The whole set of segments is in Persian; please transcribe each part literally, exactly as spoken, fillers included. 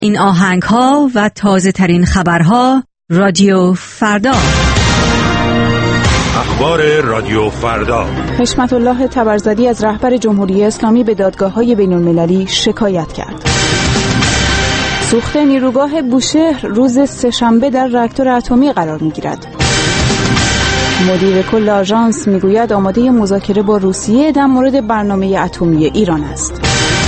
این آهنگ ها و تازه ترین خبرها رادیو فردا. اخبار رادیو فردا. حشمت الله تبرزدی از رهبر جمهوری اسلامی به دادگاه‌های بین‌المللی شکایت کرد. سوخت نیروگاه بوشهر روز سه‌شنبه در راکتور اتمی قرار می‌گیرد. مدیر کل آژانس میگوید آماده مذاکره با روسیه در مورد برنامه اتمی ایران است.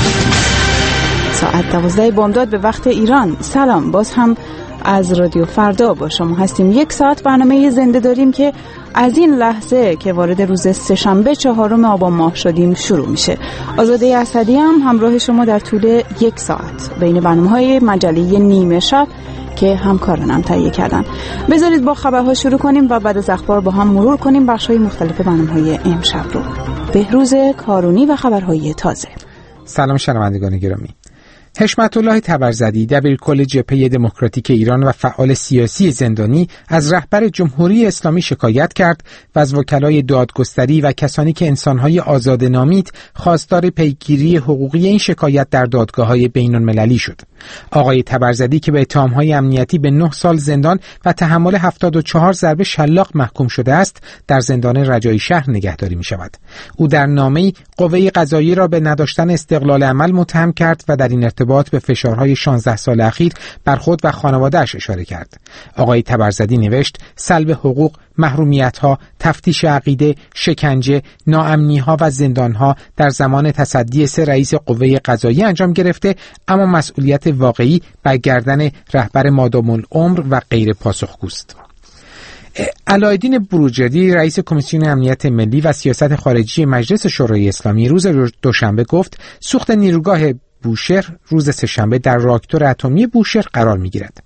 ساعت دوازده بامداد به وقت ایران. سلام، باز هم از رادیو فردا با شما هستیم. یک ساعت برنامه زنده داریم که از این لحظه که وارد روز سه‌شنبه چهارم آبان ماه شدیم شروع میشه. آزاده اسدی هم همراه شما در طول یک ساعت بین برنامه‌های مجله نیمه شب که همکارانم تهیه کردن. بذارید با خبرها شروع کنیم و بعد از اخبار با هم مرور کنیم بخش‌های مختلف برنامه‌های امشب رو. بهروز کارونی و خبرهای تازه. سلام شنوندگان گرامی. حشمت الله تبرزدی دبیرکل جبهه دموکراتیک ایران و فعال سیاسی زندانی از رهبر جمهوری اسلامی شکایت کرد و از وکلای دادگستری و کسانی که انسانهای آزاده نامید خواستار پیگیری حقوقی این شکایت در دادگاه‌های بین‌المللی شد. آقای تبرزدی که به اتهام‌های امنیتی به نه سال زندان و تحمل هفتاد و چهار ضربه شلاق محکوم شده است، در زندان رجایی شهر نگهداری می‌شود. او در نامه‌ای قوه قضاییه را به نداشتن استقلال عمل متهم کرد و در این ارتباط به فشارهای شانزده سال اخیر بر خود و خانواده‌اش اشاره کرد. آقای تبرزدی نوشت: سلب حقوق، محرومیت‌ها، تفتیش عقیده، شکنجه، ناامنی‌ها و زندان‌ها در زمان تصدی سه رئیس قوه قضاییه انجام گرفته، اما مسئولیت واقعی بر گردن رهبر مادام العمر و غیر پاسخگوست. علایالدین بروجردی رئیس کمیسیون امنیت ملی و سیاست خارجی مجلس شورای اسلامی روز دوشنبه گفت سوخت نیروگاه بوشهر روز سه‌شنبه در راکتور اتمی بوشهر قرار می‌گیرد.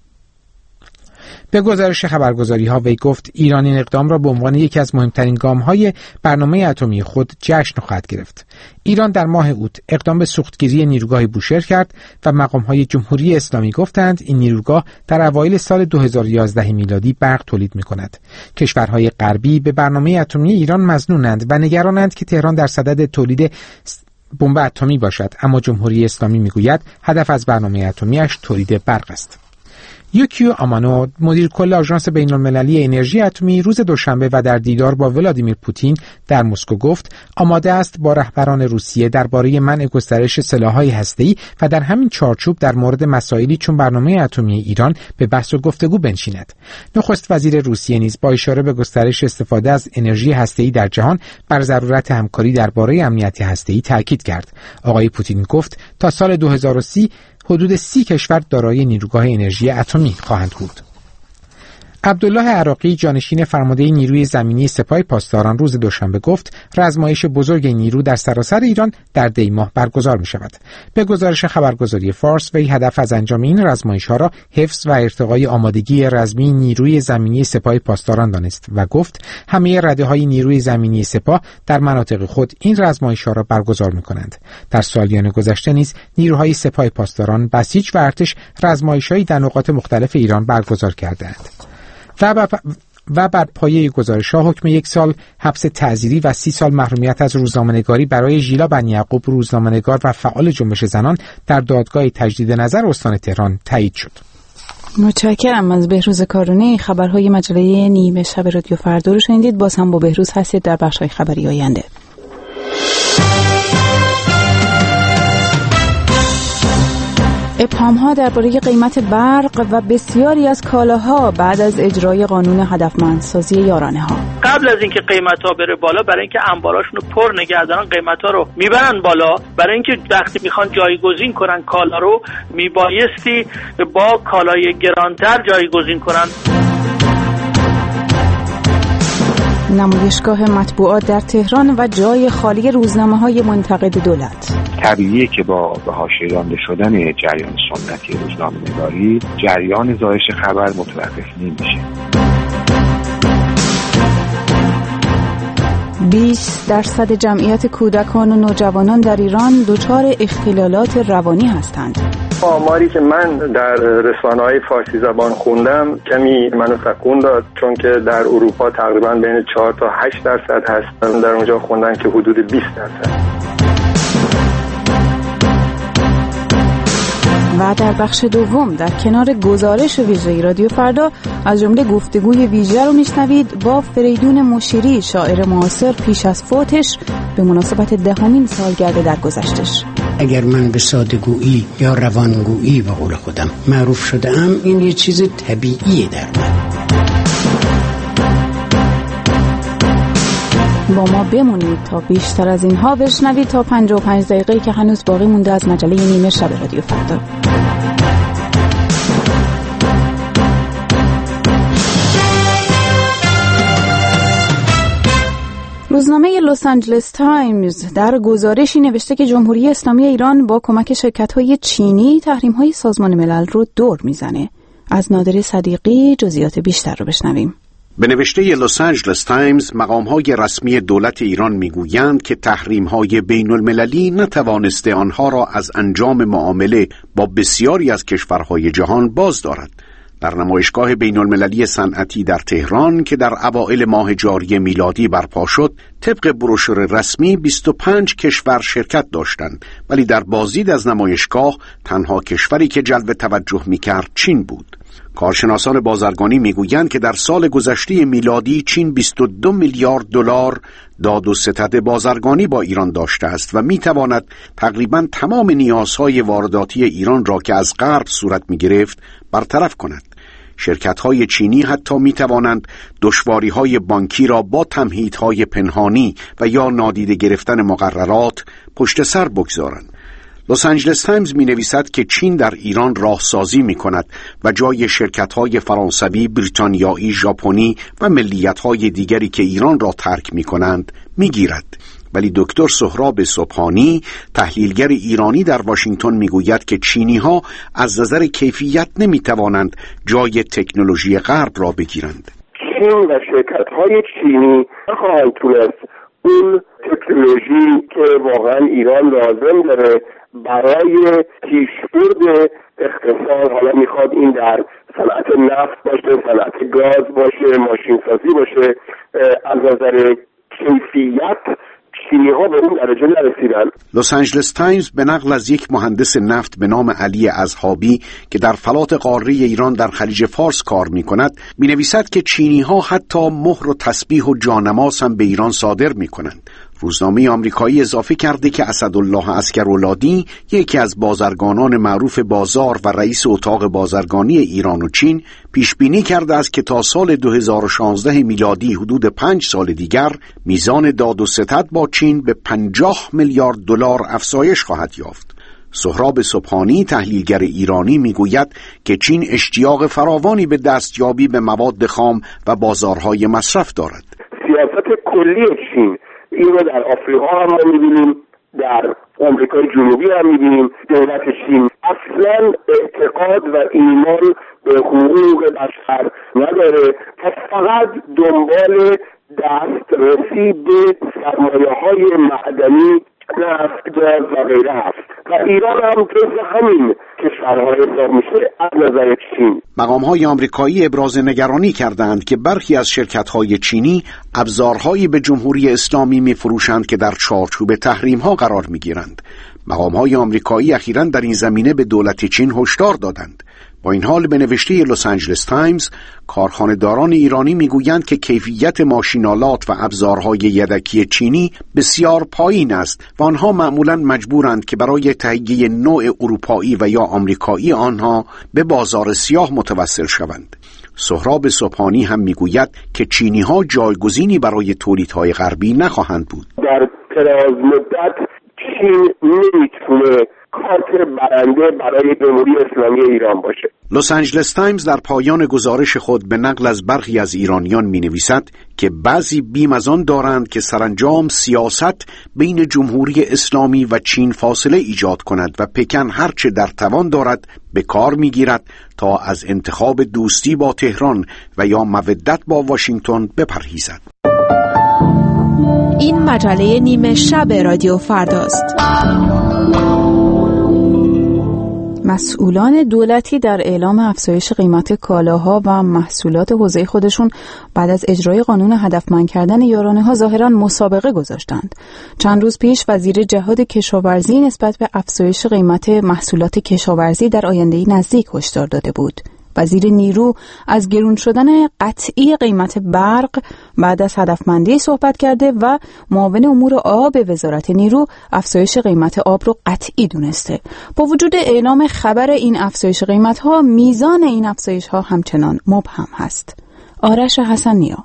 به گزارش خبرگزاری‌ها وی گفت ایران این اقدام را به عنوان یکی از مهمترین گام‌های برنامه اتمی خود جشن خواهد گرفت. ایران در ماه اوت اقدام به سوختگیری نیروگاه بوشهر کرد و مقام‌های جمهوری اسلامی گفتند این نیروگاه در اوایل سال دو هزار و یازده میلادی برق تولید می‌کند. کشورهای غربی به برنامه اتمی ایران مظنونند و نگرانند که تهران در صدد تولید بمب اتمی باشد، اما جمهوری اسلامی میگوید هدف از برنامه اتمیش تولید برق است. یوکیو آمانو مدیر کل آژانس بین‌المللی انرژی اتمی روز دوشنبه و در دیدار با ولادیمیر پوتین در مسکو گفت آماده است با رهبران روسیه درباره منع گسترش سلاح‌های هسته‌ای و در همین چارچوب در مورد مسائلی چون برنامه اتمی ایران به بحث و گفتگو بنشیند. نخست وزیر روسیه نیز با اشاره به گسترش استفاده از انرژی هسته‌ای در جهان بر ضرورت همکاری درباره امنیت هسته‌ای تاکید کرد. آقای پوتین گفت تا سال دو هزار و سی حدود سی کشور دارای نیروگاه انرژی اتمی خواهند بود. عبدالله عراقی جانشین فرمانده نیروی زمینی سپاه پاسداران روز دوشنبه گفت رزمایش بزرگ نیرو در سراسر ایران در دی ماه برگزار می شود. به گزارش خبرگزاری فارس وی هدف از انجام این رزمایش‌ها را حفظ و ارتقای آمادگی رزمی نیروی زمینی سپاه پاسداران دانست و گفت همه رده‌های نیروی زمینی سپاه در مناطق خود این رزمایش‌ها را برگزار می‌کنند. در سالیان گذشته نیز نیروهای سپاه پاسداران، بسیج و ارتش رزمایش‌هایی در نقاط مختلف ایران برگزار کردند. و بر, و بر پایه گزارش‌ها حکم یک سال حبس تعزیری و سی سال محرومیت از روزنامه‌نگاری برای ژیلا بنی یعقوب روزنامه‌نگار و فعال جنبش زنان در دادگاه تجدید نظر استان تهران تایید شد. متشکرم از بهروز کارونی. خبرهای مجله نیمه شب رادیو فردا رو شنیدید. باز هم با بهروز هستید در بخش‌های خبری آینده. ابهام‌ها درباره قیمت برق و بسیاری از کالاها بعد از اجرای قانون هدفمندسازی یارانه ها. قبل از اینکه قیمت‌ها بره بالا، برای اینکه انباراشون رو پر نگه دارن قیمت‌ها رو میبرن بالا. برای اینکه وقتی میخوان جایگزین کنن کالا رو، میبایستی با کالای گرانتر جایگزین کنن. نمایشگاه مطبوعات در تهران و جای خالی روزنامه‌های منتقد دولت. طبیعیه که با به حاشیه رانده شدن جریان سنتی روزنامه‌نگاری، جریان زایش خبر متوقف نمیشه. بیست درصد جمعیت کودکان و نوجوانان در ایران دچار اختلالات روانی هستند. آماری که من در رسانه‌های فارسی زبان خوندم کمی منو تکون داد، چون که در اروپا تقریبا بین چهار تا هشت درصد هست، در اونجا خوندن که حدود بیست درصد. و در بخش دوم در کنار گزارش ویژه رادیو فردا از جمله گفتگوی ویژه رو میشنوید با فریدون مشیری، شاعر معاصر پیش از فوتش به مناسبت دهمین سالگرد درگذشتش. اگر من به ساده‌گویی یا روانگویی به قول خودم معروف شدم، این یه چیز طبیعیه در من. با ما بمونید تا بیشتر از اینها بشنوید تا پنجاه و پنج دقیقه‌ای که هنوز باقی مونده از مجله نیمه شب رادیو فردا. روزنامه لس آنجلس تایمز در گزارشی نوشته که جمهوری اسلامی ایران با کمک شرکت‌های چینی تحریم‌های سازمان ملل رو دور میزنه. از نادر صدیقی جزئیات بیشتر رو بشنویم. به نوشته لس آنجلس تایمز، مقام‌های رسمی دولت ایران میگویند که تحریم‌های بین‌المللی نتوانسته آنها را از انجام معامله با بسیاری از کشورهای جهان باز دارد. در نمایشگاه بین‌المللی صنعتی در تهران که در اوایل ماه جاری میلادی برپا شد، طبق بروشور رسمی بیست و پنج کشور شرکت داشتند، ولی در بازدید از نمایشگاه تنها کشوری که جلب توجه می‌کرد چین بود. کارشناسان بازرگانی میگویند که در سال گذشته میلادی چین بیست و دو میلیارد دلار داد و ستد بازرگانی با ایران داشته است و میتواند تقریباً تمام نیازهای وارداتی ایران را که از غرب صورت میگرفت برطرف کند. شرکت‌های چینی حتی می‌توانند دشواری‌های بانکی را با تمهیدهای پنهانی و یا نادیده گرفتن مقررات پشت سر بگذارند. لس آنجلس تایمز می‌نویسد که چین در ایران راهسازی می‌کند و جای شرکت‌های فرانسوی، بریتانیایی، ژاپنی و ملیت‌های دیگری که ایران را ترک می‌کنند می‌گیرد. ولی دکتر سهراب سبحانی، تحلیلگر ایرانی در واشنگتن، میگوید که چینی‌ها از نظر کیفیت نمی‌توانند جای تکنولوژی غرب را بگیرند. چین و شرکت‌های چینی نخواهند تونست اون تکنولوژی که واقعا ایران لازم داره برای پیشبرد اقتصاد، حالا میخواد این در صنعت نفت باشه، صنعت گاز باشه، ماشین سازی باشه، از نظر کیفیت چینی ها به اون درجه نرسیدن. لس آنجلس تایمز به نقل از یک مهندس نفت به نام علی اصحابی که در فلات قاره ایران در خلیج فارس کار می کند می نویسد که چینی ها حتی مهر و تسبیح و جانماز هم به ایران صادر می کنند. روزنامه آمریکایی اضافه کرده که اسدالله عسکرولادی، یکی از بازرگانان معروف بازار و رئیس اتاق بازرگانی ایران و چین، پیش بینی کرده است که تا سال دو هزار و شانزده میلادی، حدود پنج سال دیگر، میزان داد و ستد با چین به پنجاه میلیارد دلار افزایش خواهد یافت. سهراب سبحانی، تحلیلگر ایرانی، میگوید که چین اشتیاق فراوانی به دستیابی به مواد خام و بازارهای مصرف دارد. سیاست کلی چین این رو در آفریقا هم ما می‌بینیم، در آمریکای جنوبی هم می‌بینیم. دولت چین اصلاً اعتقاد و ایمان به حقوق بشر نداره و فقط دنبال دسترسی به سرمایه‌های معدنی، نفت، گاز و غیره هست و ایران هم جزو همین کشورها حساب میشه از نظر چین. مقام‌های آمریکایی ابراز نگرانی کردند که برخی از شرکت‌های چینی ابزارهایی به جمهوری اسلامی می‌فروشند که در چارچوب تحریم‌ها قرار می‌گیرند. مقام‌های آمریکایی اخیراً در این زمینه به دولت چین هشدار دادند. با این حال به نوشته لس آنجلس تایمز، کارخانه‌داران ایرانی میگویند که کیفیت ماشینالات و ابزارهای یدکی چینی بسیار پایین است و آنها معمولاً مجبورند که برای تهیه نوع اروپایی و یا آمریکایی آنها به بازار سیاه متوسل شوند. سهراب سبحانی هم میگوید که چینی‌ها جایگزینی برای تولیدهای غربی نخواهند بود. در دراز مدت چین نمیتونه کارت برنده برای جمهوری اسلامی ایران باشه. لس آنجلس تایمز در پایان گزارش خود به نقل از برخی از ایرانیان می نویسد که بعضی بیم از آن دارند که سرانجام سیاست بین جمهوری اسلامی و چین فاصله ایجاد کند و پکن هرچه در توان دارد به کار می گیرد تا از انتخاب دوستی با تهران و یا مودت با واشنگتن بپرهیزد. این مجله نیمه شب رادیو فرداست. مسئولان دولتی در اعلام افزایش قیمت کالاها و محصولات حوزه خودشون بعد از اجرای قانون هدفمند کردن یارانه‌ها ظاهراً مسابقه گذاشتند. چند روز پیش وزیر جهاد کشاورزی نسبت به افزایش قیمت محصولات کشاورزی در آینده‌ای نزدیک هشدار داده بود. وزیر نیرو از گرون شدن قطعی قیمت برق بعد از هدفمندی صحبت کرده و معاون امور آب وزارت نیرو افزایش قیمت آب رو قطعی دونسته. با وجود اعلام خبر این افزایش قیمت ها، میزان این افزایش ها همچنان مبهم هست. آرش حسن‌نیا.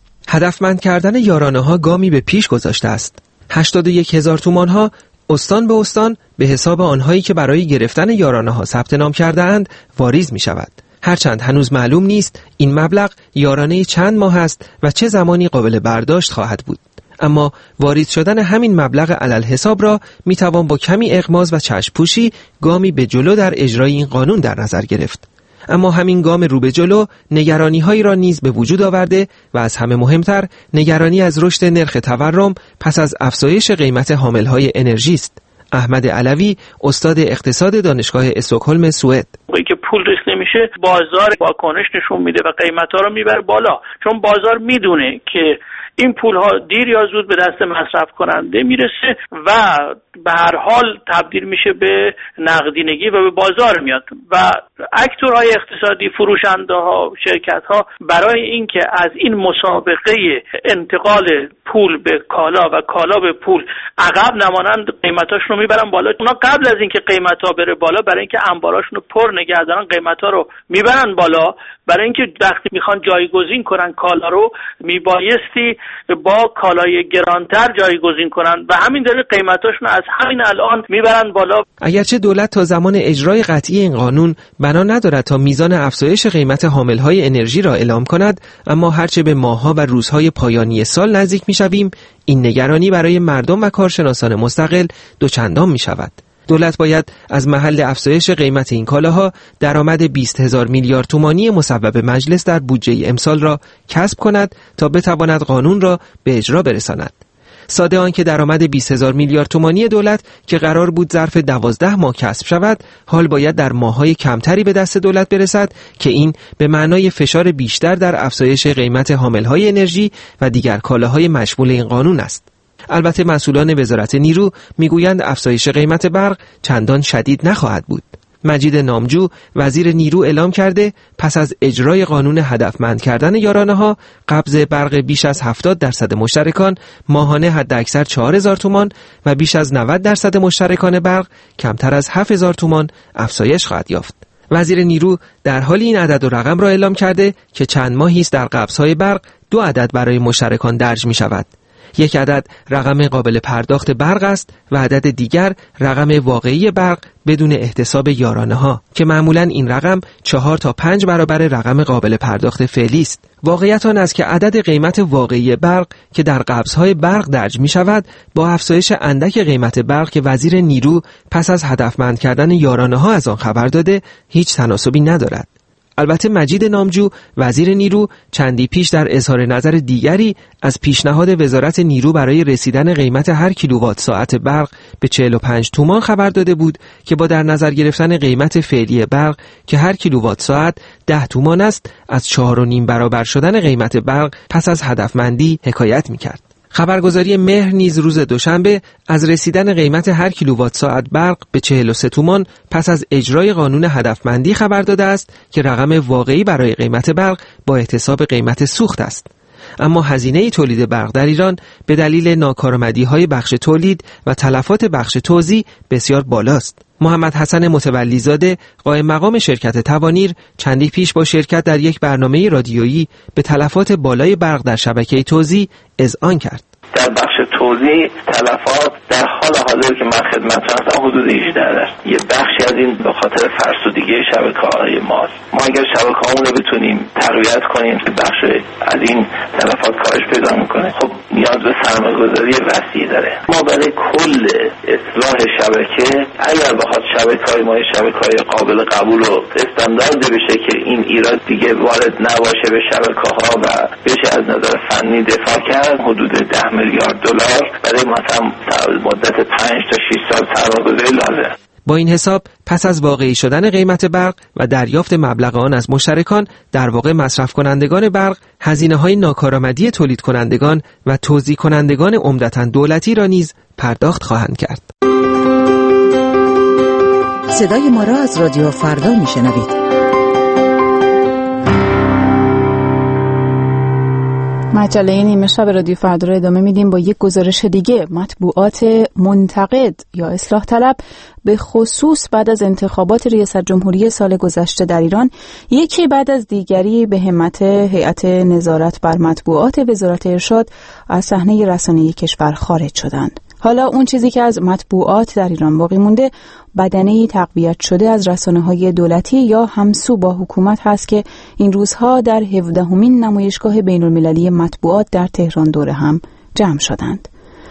هدفمند کردن یارانه ها گامی به پیش گذاشته است. هشتاد و یک هزار تومان ها استان به استان به حساب آنهایی که برای گرفتن یارانه ها ثبت نام کرده اند واریز می شود. هرچند هنوز معلوم نیست این مبلغ یارانه چند ماه است و چه زمانی قابل برداشت خواهد بود. اما واریز شدن همین مبلغ علل حساب را می توان با کمی اغماض و چشم پوشی گامی به جلو در اجرای این قانون در نظر گرفت. اما همین گام رو به جلو نگرانی هایی را نیز به وجود آورده و از همه مهمتر نگرانی از رشد نرخ تورم پس از افزایش قیمت حامل های انرژی است. احمد علوی، استاد اقتصاد دانشگاه استکهلم سوئد: وقتی که پول ریخت نمیشه، بازار واکنش نشون میده و قیمت‌ها رو میبره بالا، چون بازار میدونه که این پول‌ها دیر یا زود به دست مصرف کننده میرسه و به هر حال تبدیل میشه به نقدینگی و به بازار میاد و اکتورهای اقتصادی، فروشنده‌ها، شرکت‌ها برای اینکه از این مسابقه انتقال پول به کالا و کالا به پول عقب نمانند قیمتاشون رو میبرن بالا. اونا قبل از اینکه قیمت‌ها بره بالا، برای اینکه انباراشون رو پر نگه دارن، قیمت‌ها رو میبرن بالا. برای اینکه وقتی میخوان جایگزین کنن کالا رو، میبایستی با کالای گرانتر جایگزین کنن و همین دلیل قیمتاشون از همین الان میبرن بالا. اگرچه دولت تا زمان اجرای قطعی این قانون بنا ندارد تا میزان افزایش قیمت حامل‌های انرژی را اعلام کند، اما هرچه به ماه‌ها و روزهای پایانی سال نزدیک میشویم، این نگرانی برای مردم و کارشناسان مستقل دوچندان میشود. دولت باید از محل افزایش قیمت این کالاها درآمد بیست هزار میلیارد تومانی مصوب مجلس در بودجه امسال را کسب کند تا بتواند قانون را به اجرا برساند. ساده آن که درآمد بیست هزار میلیارد تومانی دولت که قرار بود ظرف دوازده ماه کسب شود، حال باید در ماه‌های کمتری به دست دولت برسد که این به معنای فشار بیشتر در افزایش قیمت حامل‌های انرژی و دیگر کالاهای مشمول این قانون است. البته مسئولان وزارت نیرو میگویند افزایش قیمت برق چندان شدید نخواهد بود. مجید نامجو، وزیر نیرو، اعلام کرده پس از اجرای قانون هدفمند کردن یارانه‌ها، قبض برق بیش از هفتاد درصد مشترکان ماهانه حداکثر چهار هزار تومان و بیش از نود درصد مشترکان برق کمتر از هفت هزار تومان افزایش خواهد یافت. وزیر نیرو در حال این عدد و رقم را اعلام کرده که چند ماهی است در قبض‌های برق دو عدد برای مشترکان درج می‌شود. یک عدد رقم قابل پرداخت برق است و عدد دیگر رقم واقعی برق بدون احتساب یارانه ها که معمولاً این رقم چهار تا پنج برابر رقم قابل پرداخت فعلی است. واقعیت آن است که عدد قیمت واقعی برق که در قبض‌های برق درج می شود با افزایش اندک قیمت برق که وزیر نیرو پس از هدفمند کردن یارانه ها از آن خبر داده هیچ تناسبی ندارد. البته مجید نامجو، وزیر نیرو، چندی پیش در اظهار نظر دیگری از پیشنهاد وزارت نیرو برای رسیدن قیمت هر کیلووات ساعت برق به چهل و پنج تومان خبر داده بود که با در نظر گرفتن قیمت فعلی برق که هر کیلووات ساعت ده تومان است، از چهار و نیم برابر شدن قیمت برق پس از هدفمندی حکایت می‌کرد. خبرگزاری مهر نیز روز دوشنبه از رسیدن قیمت هر کیلووات ساعت برق به چهل و سه تومان پس از اجرای قانون هدفمندی خبر داده است که رقم واقعی برای قیمت برق با احتساب قیمت سوخت است. اما هزینه تولید برق در ایران به دلیل ناکارآمدی‌های بخش تولید و تلفات بخش توزیع بسیار بالاست. محمد حسن متولیزاده، قائم مقام شرکت توانیر، چندی پیش با شرکت در یک برنامه رادیویی به تلفات بالای برق در شبکه توزیع اذعان کرد. در بخش توزیع تلفات در حال حاضر که من خدمت هستم حدود هجده درصد. یه بخشی از این به خاطر فرسودگی شبکه‌های ماست. ما اگر شبکه‌هامون رو بتونیم تقویت کنیم که بخش از این تلفات کاهش پیدا میکنه، خب نیاز به سرمایه‌گذاری وسیع داره. ما برای کل اصلاح شبکه اگر بخواد شبکه‌های ما شبکه‌های قابل قبول و استاندارد بشه که این ایراد دیگه وارد نباشه به شبکه‌ها و بشه از نظر فنی دفاع کرد، حدود ده میلیارد دلار برای مثلا مدت پنج تا شش سال سرمایه‌گذاری لازم. با این حساب پس از واقعی شدن قیمت برق و دریافت مبلغ آن از مشترکان، در واقع مصرف کنندگان برق هزینه‌های ناکارآمدی تولید کنندگان و توزیع کنندگان عمدتاً دولتی را نیز پرداخت خواهند کرد. صدای ما را از رادیو فردا میشنوید. مجله نیمه شب رادیو فردا رو ادامه میدیم با یک گزارش دیگه. مطبوعات منتقد یا اصلاح طلب به خصوص بعد از انتخابات ریاست جمهوری سال گذشته در ایران، یکی بعد از دیگری به همت هیئت نظارت بر مطبوعات وزارت ارشاد از صحنه رسانه‌ای کشور خارج شدند. حالا اون چیزی که از مطبوعات در ایران باقی مونده، بدنه‌ای تقویت شده از رسانه‌های دولتی یا همسو با حکومت هست که این روزها در هفدهمین نمایشگاه بین‌المللی مطبوعات در تهران دور هم جمع شدند.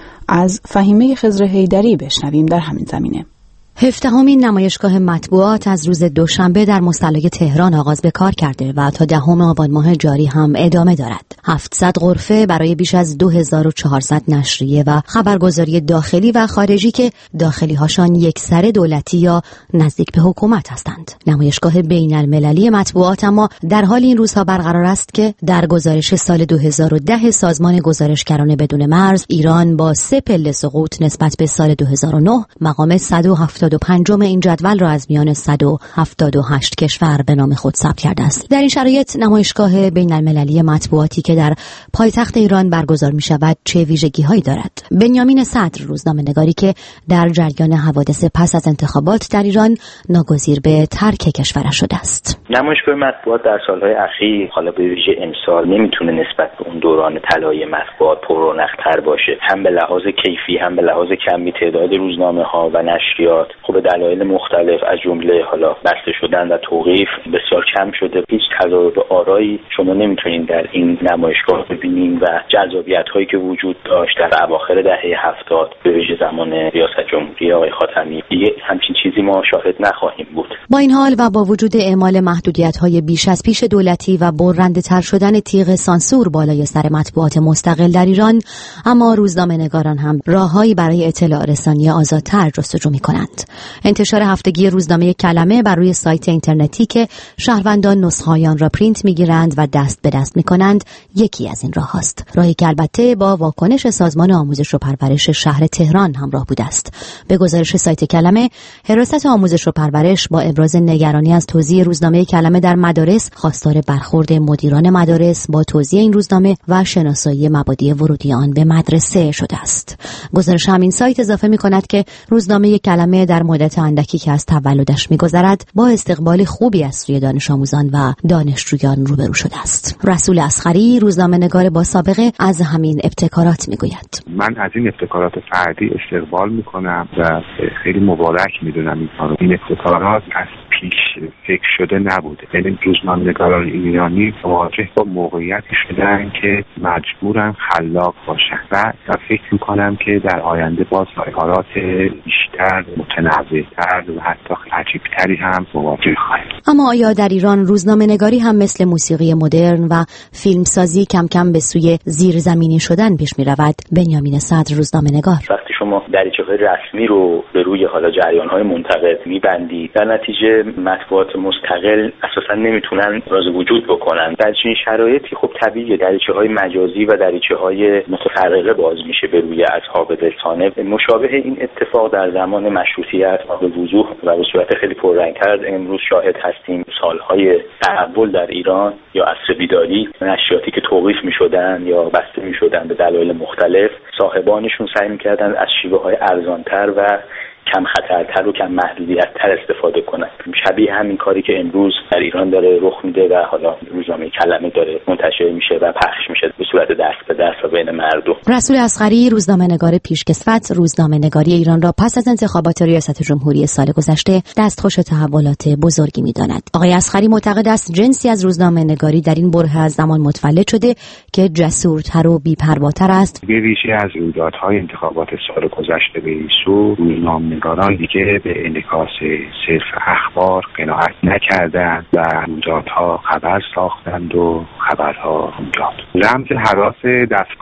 از فهیمه خضر حیدری بشنویم در همین زمینه. هفدهمین نمایشگاه مطبوعات از روز دوشنبه در مصلی تهران آغاز به کار کرده و تا دهم آبان ماه جاری هم ادامه دارد. هفتصد غرفه برای بیش از دو هزار و چهارصد نشریه و خبرگزاری داخلی و خارجی که داخلی هاشان یکسره دولتی یا نزدیک به حکومت هستند. نمایشگاه بین المللی مطبوعات اما در حال این روزها برقرار است که در گزارش سال دو هزار و ده سازمان گزارشگران بدون مرز، ایران با سه پله سقوط نسبت به سال دو هزار و نه مقام صد و هفتاد و پنجم این جدول را از میان صد و هفتاد و هشت کشور به نام خود ثبت کرده است. در این شرایط نمایشگاه بین المللی مطبوعاتی که در پایتخت ایران برگزار می شود چه ویژگی هایی دارد؟ بنیامین صدر، روزنامه‌نگاری که در جریان حوادث پس از انتخابات در ایران ناگزیر به ترک کشورش شده است. نمایشگاه مطبوعات در سالهای اخیر، حالا به ویژه امسال، نمیتونه نسبت به اون دوران طلایی مطبوعات پررونق‌تر باشه، هم به لحاظ کیفی هم به لحاظ کمی تعداد روزنامه‌ها و نشریات. خب به دلایل مختلف از جمله حالا بسته شدن و توقیف بسیار کم شده. هیچ تضاد آرایی شما نمیتونید در این نمایشگاه ببینید و جذابیت‌هایی که وجود داشت در اواخر دهه هفتاد به ویژه زمان ریاست جمهوری آقای خاتمی، دیگه همچین چیزی ما شاهد نخواهیم بود. با این حال و با وجود اعمال محدودیت‌های بیش از پیش دولتی و برنده‌تر شدن تیغ سانسور بالای سر مطبوعات مستقل در ایران، اما روزنامه‌نگاران هم راههایی برای اطلاع رسانی آزادتر جستجو می‌کنند. انتشار هفتگی روزنامه کلمه بر روی سایت اینترنتی که شهروندان نسخه‌های آن را پرینت می‌گیرند و دست به دست می‌کنند یکی از این راه‌هاست. راهی که البته با واکنش سازمان آموزش و پرورش شهر تهران همراه بوده است. به گزارش سایت کلمه، حراست آموزش و پرورش با ابراز نگرانی از توزیع روزنامه کلمه در مدارس خواستار برخورد مدیران مدارس با توزیع این روزنامه و شناسایی مبادی ورودی آن به مدرسه شده است. گزارش همین سایت اضافه می‌کند که روزنامه کلمه در مدت اندکی که از تولدش می‌گذرد با استقبال خوبی از سوی دانش آموزان و دانشجویان روبرو شده است. رسول اصغری، روزنامه‌نگار با سابقه، از همین ابتکارات می‌گوید. من از این ابتکارات فردی استقبال می‌کنم و خیلی مبارک می‌دونم این کارو. این ابتکارات از پیش فکر شده نبوده. یعنی روزنامه‌نگاران ایرانی مواجه با موقعیتی شدن که مجبورن خلاق باشن و فکر می‌کنم که در آینده با ابتکارات بیشتر، متنوع‌تر و حتی عجیب‌تری هم مواجه خواهیم. اما آیا در ایران روزنامه‌نگاری هم مثل موسیقی مدرن و فیلمسازی کم کم به سوی زیرزمینی شدن پیش می‌رود؟ بنیامین صدر، روزنامه‌نگار: وقتی شما دریچه‌های رسمی رو به روی حالا جریان‌های منتقد می‌بندید، در نتیجه مطبوعات مستقل اساساً نمیتونن راز وجود بکنن. در چنین شرایطی خب طبیعیه دریچه‌های مجازی و دریچه‌های متفرقه باز میشه به روی اصحاب رسانه. مشابه این اتفاق در زمان مشروطیت به وضوح و به صورت خیلی پررنگ‌تر از امروز شاهد هستیم. سالهای تحول در ایران یا عصر بیداری، نشریاتی که توقیف می‌شدن یا بسته می‌شدن به دلایل مختلف، صاحبانشون سعی می‌کردن از شیوه‌های ارزان‌تر و کم خطرتر و کم محدودیت‌تر استفاده کنند. شبیه همین کاری که امروز در ایران داره رخ میده و حالا روزنامه کلمه داره منتشر میشه و پخش میشه به صورت دست به دست و بین مردم. رسول اصغری، روزنامه‌نگار پیشکسوت، روزنامه‌نگاری ایران را پس از انتخابات ریاست جمهوری سال گذشته دستخوش تحولات بزرگی می‌داند. آقای اصغری معتقد است جنسی از روزنامه‌نگاری در این بره از زمان متولد شده که جسورتر و بی‌پرواتر است. به ویژه از رویدادهای انتخابات سال گذشته به این سو، روزنامه نگاران دیگه به انعکاس صرف اخبار قناعت نکردند و رویدادها خبر ساختند و خبرها رویداد. رمز هراس دستگاه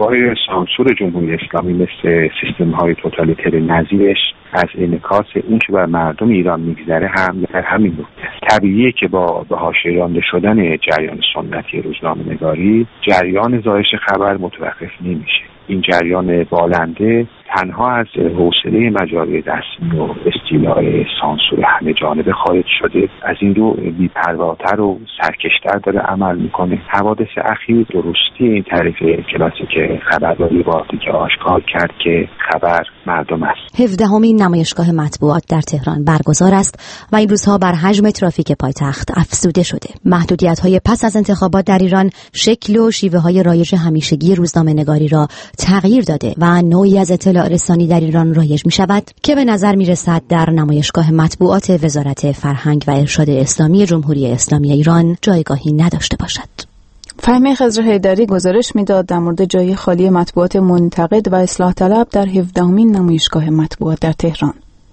سانسور جمهوری اسلامی مثل سیستم های توتالیتر نظیرش از انعکاس اون که بر مردم ایران میگذره هم در همین نقطه است. طبیعیه که با به حاشیه رانده شدن جریان سنتی روزنامه‌نگاری جریان زایش خبر متوقف نمیشه. این جریان بالنده تنها از حوصله مجاری رسمی و استیلاء سانسور همه جانبه خارج شده، از این رو بی‌پرواتر و سرکشتر داره عمل میکنه. حوادث اخیر درستی این تعریف کلاسیک خبرنگاری با دیگه آشکار کرد که خبر مردم است. هفدهمین نمایشگاه مطبوعات در تهران برگزار است و این روزها بر حجم ترافیک پایتخت افزوده شده. محدودیت‌های پس از انتخابات در ایران شکل و شیوه‌های رایج همیشگی روزنامه‌نگاری را تغییر داده و نوعی از اطلاع رسانی در ایران رایج می شود که به نظر می رسد در نمایشگاه مطبوعات وزارت فرهنگ و ارشاد اسلامی جمهوری اسلامی ایران جایگاهی نداشته باشد. فهمی خضر حیدری گزارش میداد در مورد جای خالی مطبوعات منتقد و اصلاح طلب در هفدهمین نمایشگاه مطبوعات در تهران.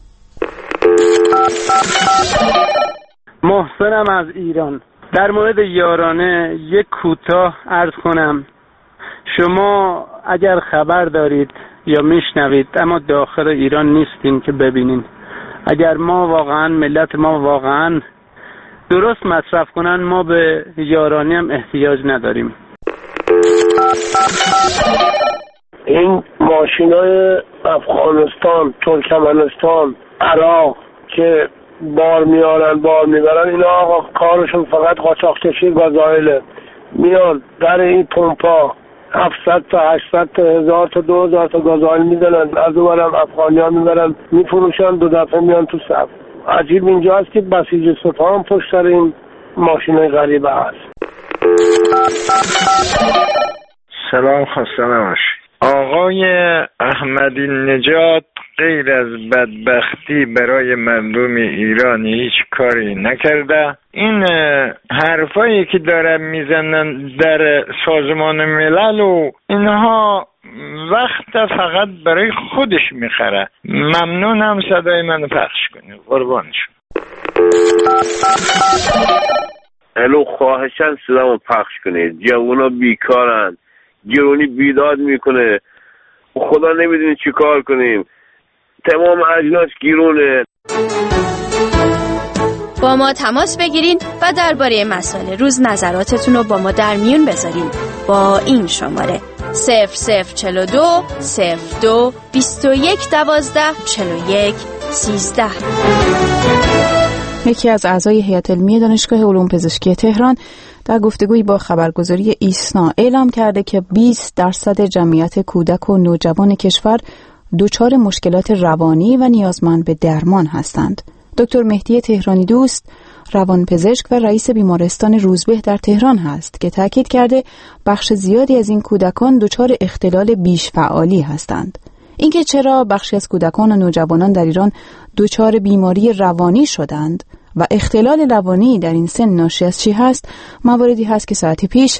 محسنم از ایران. در مورد یارانه یک کوتاه عرض کنم. شما اگر خبر دارید یا میشنوید اما داخل ایران نیستین که ببینین، اگر ما واقعا ملت ما واقعا درست مصرف کنن ما به یارانه هم احتیاج نداریم. این ماشینای افغانستان، ترکمنستان، عراق که بار میارن بار میبرن، اینا آقا کارشون فقط قاچاق کشی گازوئیل. میان در این پمپا هفتصد تا هشتصد تا هزار تا دو هزار تا گازوئیل میزنن، از اونورم افغانی‌ها میبرن میفروشن، دو دفعه میان تو صف. عجیب اینجاست که بسیج سپاه هم پشت سر این ماشینای غریبه هست. سلام، خسته نباشید. آقای احمدی نژاد غیر از بدبختی برای مردم ایران هیچ کاری نکرده. این حرفایی که داره میزنن در سازمان ملل و اینها وقت فقط برای خودش میخره. ممنونم، صدای منو پخش کنید. قربانشون. الو، خواهشاً صدامو پخش کنید. جوونا بیکارن، گرونی بیداد میکنه، خدا نمیدونی چی کار کنیم، تمام اجناس گیرونه. با ما تماس بگیرین و درباره مسائل روز نظراتتون رو با ما در میون بذارین با این شماره صفر صفر چهل و دو صفر دو بیست و یک دوازده چهل و یک سیزده. یکی از اعضای هیئت علمی دانشگاه علوم پزشکی تهران در گفتگویی با خبرگزاری ایسنا اعلام کرده که بیست درصد جمعیت کودک و نوجوان کشور دچار مشکلات روانی و نیازمند به درمان هستند. دکتر مهدی تهرانی دوست روانپزشک و رئیس بیمارستان روزبه در تهران هست که تاکید کرده بخش زیادی از این کودکان دچار اختلال بیش فعالی هستند. اینکه چرا بخشی از کودکان و نوجوانان در ایران دچار بیماری روانی شدند و اختلال روانی در این سن ناشی از چی هست، مواردی هست که ساعتی پیش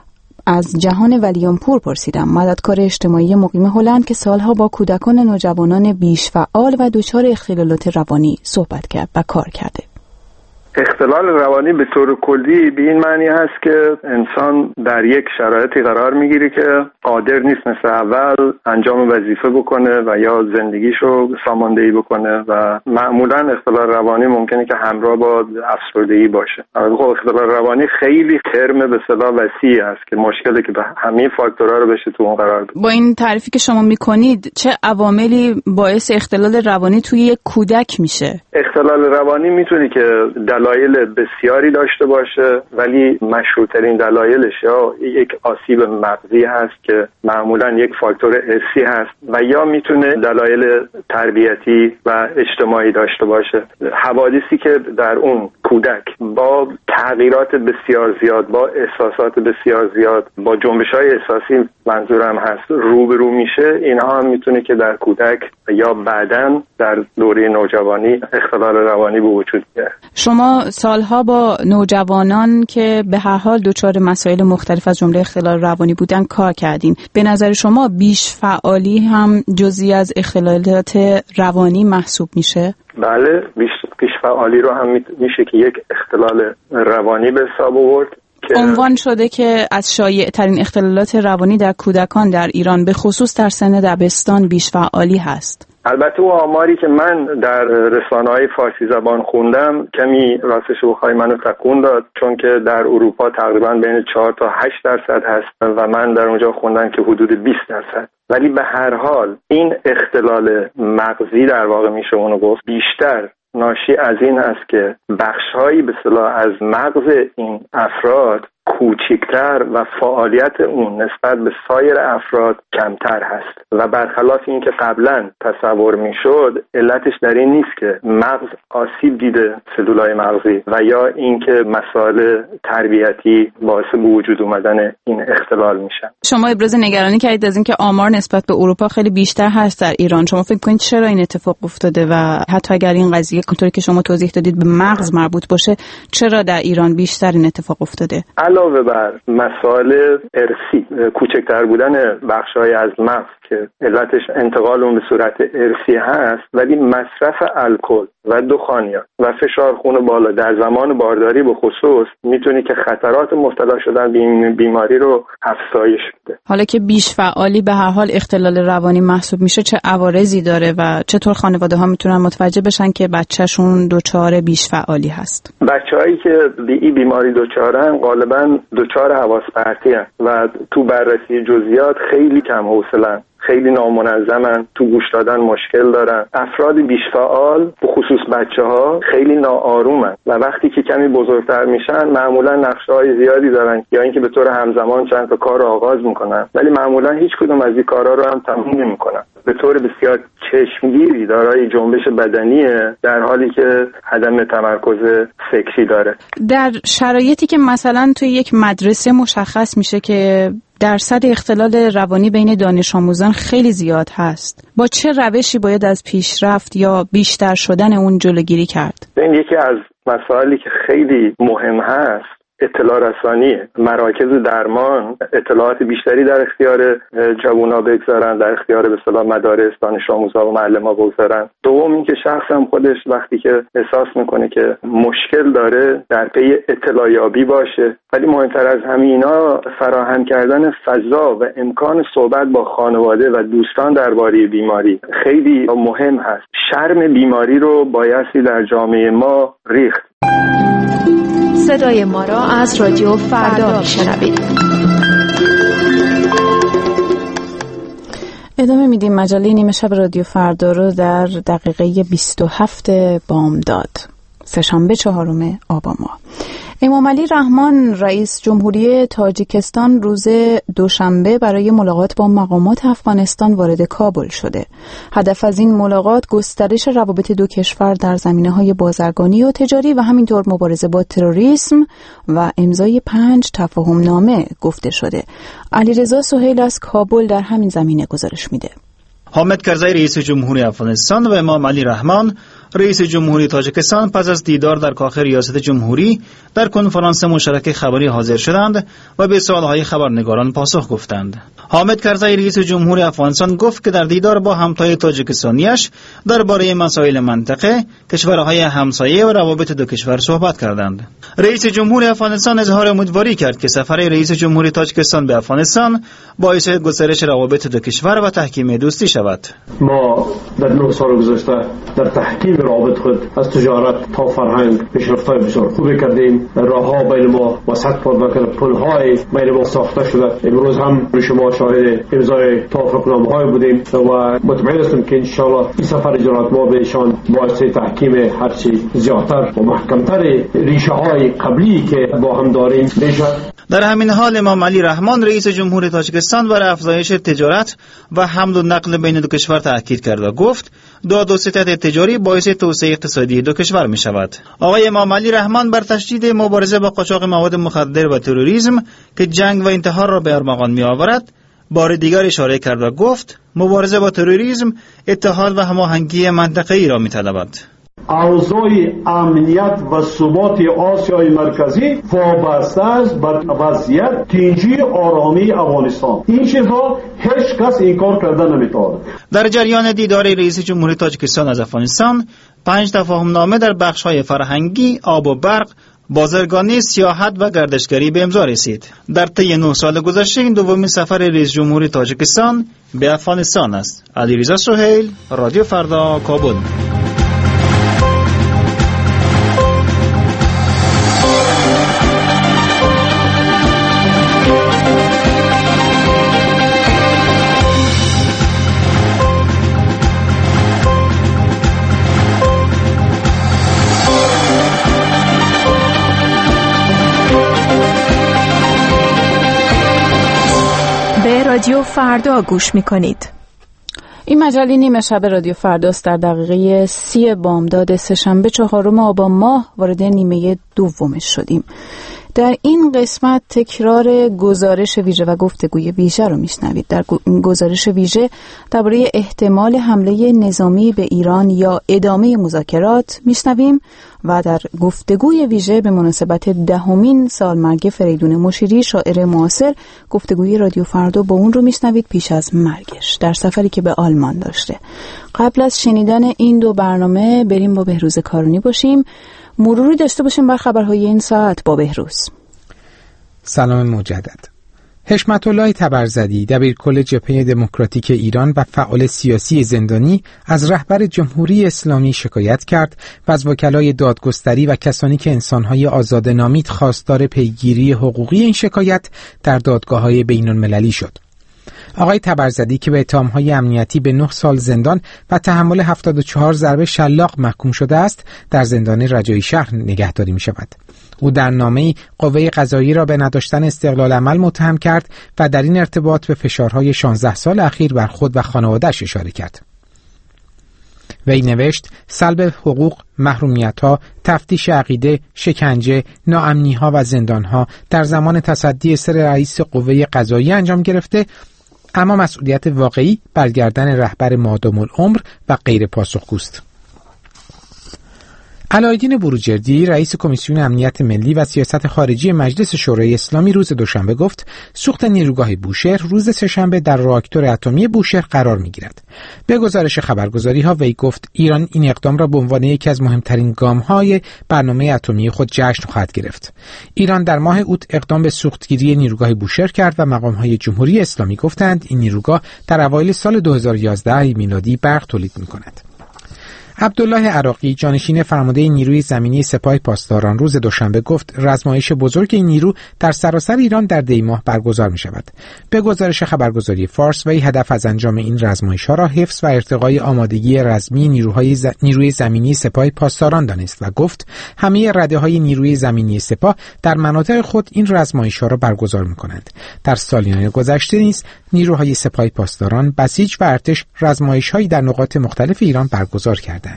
از جهان ولیانپور پرسیدم، مددکار اجتماعی مقیم هلند که سالها با کودکان و نوجوانان بیش فعال و دچار اختلالات روانی صحبت کرد و کار کرده. اختلال روانی به طور کلی به این معنی هست که انسان در یک شرایطی قرار میگیره که قادر نیست مثل اول انجام وظیفه بکنه و یا زندگیشو ساماندهی بکنه و معمولا اختلال روانی ممکنه که همراه با افسردگی باشه. خب اختلال روانی خیلی ترم به اصطلاح وسیعی است که مشکلی که به همین فاکتورها رو بشه تو اون قرار بده. با این تعریفی که شما میکنید چه عواملی باعث اختلال روانی توی یک کودک میشه؟ اختلال روانی میتونه که دلایل بسیاری داشته باشه، ولی مشهورترین دلایلش یا یک آسیب مغزی هست که معمولا یک فاکتور حسی هست و یا میتونه دلایل تربیتی و اجتماعی داشته باشه. حوادثی که در اون کودک با تغییرات بسیار زیاد، با احساسات بسیار زیاد، با جنبش‌های احساسی منظورم هست روبرو میشه، اینها هم میتونه که در کودک یا بعداً در دوره نوجوانی اختلال روانی به وجود بیاره. شما سالها با نوجوانان که به هر حال دچار مسائل مختلف از جمله اختلال روانی بودن کار کردین. به نظر شما بیش فعالی هم جزئی از اختلالات روانی محسوب میشه؟ بله، بیش بیش فعالی رو هم میشه که یک اختلال روانی به حساب آورد. عنوان شده که از شایع ترین اختلالات روانی در کودکان در ایران به خصوص در سن دبستان بیش فعالی هست. البته اون آماری که من در رسانه‌های فارسی زبان خوندم کمی راستش بخوای منو تکون داد، چون که در اروپا تقریبا بین چهار تا هشت درصد هست و من در اونجا خوندم که حدود بیست درصد. ولی به هر حال این اختلال مغزی در واقع میشه اونو گفت بیشتر ناشی از این است که بخش‌هایی به اصطلاح از مغز این افراد کوچکتر و فعالیت اون نسبت به سایر افراد کمتر هست و برخلاف این که قبلا تصور میشد علتش در این نیست که مغز آسیب دیده سلولای مغزی و یا اینکه مسائل تربیتی باعث به وجود اومدن این اختلال میشن. شما ابراز نگرانی کردید از اینکه آمار نسبت به اروپا خیلی بیشتر هست در ایران. شما فکر کنید چرا این اتفاق افتاده و حتی اگر این قضیه اونطوری که شما توضیح دادید به مغز مربوط باشه چرا در ایران بیشتر این اتفاق افتاده؟ علاوه بر مسائل ارثی، کوچکتر بودن بخش‌های از مغز که علتش انتقال اون به صورت ارثی هست، ولی مصرف الکل و دخانیات و فشار خون بالا در زمان بارداری به خصوص میتونه که خطرات مبتلا شدن به این بیماری رو افزایش بده. حالا که بیش فعالی به هر حال اختلال روانی محسوب میشه، چه عوارضی داره و چطور خانواده ها میتونن متوجه بشن که بچه‌شون دچار بیش فعالی هست؟ بچه‌هایی که به این بیماری دچارن غالباً دچار حواس پرتی هستند و تو بررسی جزئیات خیلی کم حوصله‌اند، خیلی نامنظمن، تو گوش دادن مشکل دارن. افراد بیش فعال به خصوص بچه‌ها خیلی ناآرومن و وقتی که کمی بزرگتر میشن معمولا نقشه‌های زیادی دارن یا اینکه به طور همزمان چند تا کار رو آغاز میکنن ولی معمولا هیچ کدوم از این کارا رو هم تموم نمیکنن. به طور بسیار چشمگیری دارای جنبش بدنیه در حالی که عدم تمرکز فکری داره. در شرایطی که مثلا توی یک مدرسه مشخص میشه که درصد اختلال روانی بین دانش آموزان خیلی زیاد هست، با چه روشی باید از پیشرفت یا بیشتر شدن اون جلوگیری کرد؟ این یکی از مسائلی که خیلی مهم هست اطلاع رسانیه. مراکز درمان اطلاعات بیشتری در اختیار جوونا بگذارن، در اختیار به اصطلاح مدارس، دانش آموزا و معلما بگذارن. دوم اینکه شخص هم خودش وقتی که احساس میکنه که مشکل داره در پی اطلاع یابی باشه. ولی مهمتر از همینا فراهم کردن فضا و امکان صحبت با خانواده و دوستان درباره بیماری خیلی مهم هست. شرم بیماری رو بایستی در جامعه ما ریخت. صدای ما را از رادیو فردا میشنوید. ادامه میدیم مجله نیمه شب رادیو فردا رو در دقیقه بیست و هفت بامداد، سه‌شنبه چهارم آبان ماه. امام علی رحمان رئیس جمهوری تاجیکستان روز دوشنبه برای ملاقات با مقامات افغانستان وارد کابل شده. هدف از این ملاقات گسترش روابط دو کشور در زمینه‌های بازرگانی و تجاری و همینطور مبارزه با تروریسم و امضای پنج تفاهم نامه گفته شده. علیرضا سهیل از کابل در همین زمینه گزارش میده. حامد کرزی رئیس جمهوری افغانستان و امام علی رحمان رئیس جمهوری تاجیکستان پس از دیدار در کاخ ریاست جمهوری در کنفرانس مشترک خبری حاضر شدند و به سوالهای خبرنگاران پاسخ گفتند. حامد کرزی رئیس جمهوری افغانستان گفت که در دیدار با همتای تاجیکستانیش درباره مسائل منطقه، کشورهای همسایه و روابط دو کشور صحبت کردند. رئیس جمهوری افغانستان اظهار امیدواری کرد که سفر رئیس جمهوری تاجیکستان به افغانستان باعث گسترش روابط دو کشور و تحکیم دوستی شود. ما در نه سال گذشته در تحکیم روابط خود از تجارت تا فرهنگ پیشرفت‌های بسیار خوبی کردیم. راه‌ها بین ما وسعت پیدا کرد، پل‌های بین ما ساخته شده. امروز هم شما شاهد امضای توافقنامه‌های بودیم و مطمئن هستم که انشاءالله این سفر زیارت ما بهشان باعث تحکیم هرچی زیادتر و محکم‌تر ریشه‌های قبلی که با هم داریم بشود. در همین حال امام علی رحمان رئیس جمهوری تاجیکستان بر افزایش تجارت و حمل و نقل بین دو کشور تاکید کرد و گفت داد و ستد تجاری باعث توسعه اقتصادی دو کشور می شود. آقای امام علی رحمان بر تشدید مبارزه با قاچاق مواد مخدر و تروریسم که جنگ و انتحار را به ارمغان می آورد بار دیگر اشاره کرد و گفت مبارزه با تروریسم اتحاد و هماهنگی منطقه‌ای را می طلبد. اوضاع امنیت و ثبات آسیای مرکزی وابسته است بر وضعیت تنجی آرامی افغانستان. این چیزها هیچ کس این کار کردن نمیتواند. در جریان دیدار رئیس جمهوری تاجیکستان از افغانستان، پنج تفاهم نامه در بخش‌های فرهنگی، آب و برق، بازرگانی، سیاحت و گردشگری به امضا رسید. در طی نه سال گذشته این دومین سفر رئیس جمهوری تاجیکستان به افغانستان است. علیرضا سهیل، رادیو فردا، کابل. رادیو فردا گوش میکنید. این مجله نیمه شب رادیو فرداست. در دقیقه سی بامداد سه‌شنبه چهارم آبان ماه وارد نیمه دومش شدیم. در این قسمت تکرار گزارش ویژه و گفتگوی ویژه رو میشنوید. در گزارش ویژه درباره احتمال حمله نظامی به ایران یا ادامه مذاکرات میشنویم و در گفتگوی ویژه به مناسبت دهمین سالمرگ فریدون مشیری شاعر معاصر گفتگوی رادیو فردا با اون رو میشنوید پیش از مرگش در سفری که به آلمان داشته. قبل از شنیدن این دو برنامه بریم با بهروز کارونی باشیم، مروری داشته باشیم بر خبرهای این ساعت با بهروز. سلام مجدد. حشمت الله تبرزدی دبیرکل جبهه دموکراتیک ایران و فعال سیاسی زندانی از رهبر جمهوری اسلامی شکایت کرد و از وکلای دادگستری و کسانی که انسانهای آزاده نامید خواستار پیگیری حقوقی این شکایت در دادگاه‌های بین‌المللی شد. آقای تبرزدی که به اتهام‌های امنیتی به نه سال زندان و تحمل هفتاد و چهار ضربه شلاق محکوم شده است، در زندان رجایی شهر نگهداری می‌شود. او در نامه‌ای قوه قضاییه را به نداشتن استقلال عمل متهم کرد و در این ارتباط به فشارهای شانزده سال اخیر بر خود و خانواده‌اش اشاره کرد. وی نوشت: سلب حقوق، محرومیت‌ها، تفتیش عقیده، شکنجه، ناامنی‌ها و زندان‌ها در زمان تصدی سر رئیس قوه قضاییه انجام گرفته، اما مسئولیت واقعی برگردن رهبر مادام العمر و غیر پاسخگوست. علایالدین بروجردی رئیس کمیسیون امنیت ملی و سیاست خارجی مجلس شورای اسلامی روز دوشنبه گفت سوخت نیروگاه بوشهر روز سه‌شنبه در راکتور اتمی بوشهر قرار می‌گیرد. به گزارش خبرگزاری‌ها وی گفت ایران این اقدام را به عنوان یکی از مهمترین گام‌های برنامه اتمی خود جشن خواهد گرفت. ایران در ماه اوت اقدام به سوختگیری نیروگاه بوشهر کرد و مقام‌های جمهوری اسلامی گفتند این نیروگاه در اوایل سال دو هزار و یازده میلادی برق تولید می‌کند. عبدالله عراقی جانشین فرمانده نیروی زمینی سپاه پاسداران روز دوشنبه گفت رزمایش بزرگ این نیرو در سراسر ایران در دی ماه برگزار می شود. به گزارش خبرگزاری فارس وی هدف از انجام این رزمایش‌ها را حفظ و ارتقای آمادگی رزمی نیروهای ز... نیروی زمینی سپاه پاسداران دانست و گفت همه رده‌های نیروی زمینی سپاه در مناطق خود این رزمایش‌ها را برگزار می‌کنند. در سالیان گذشته نیز نیروهای سپاه پاسداران، بسیج و ارتش رزمایش‌هایی در نقاط مختلف ایران برگزار کردند.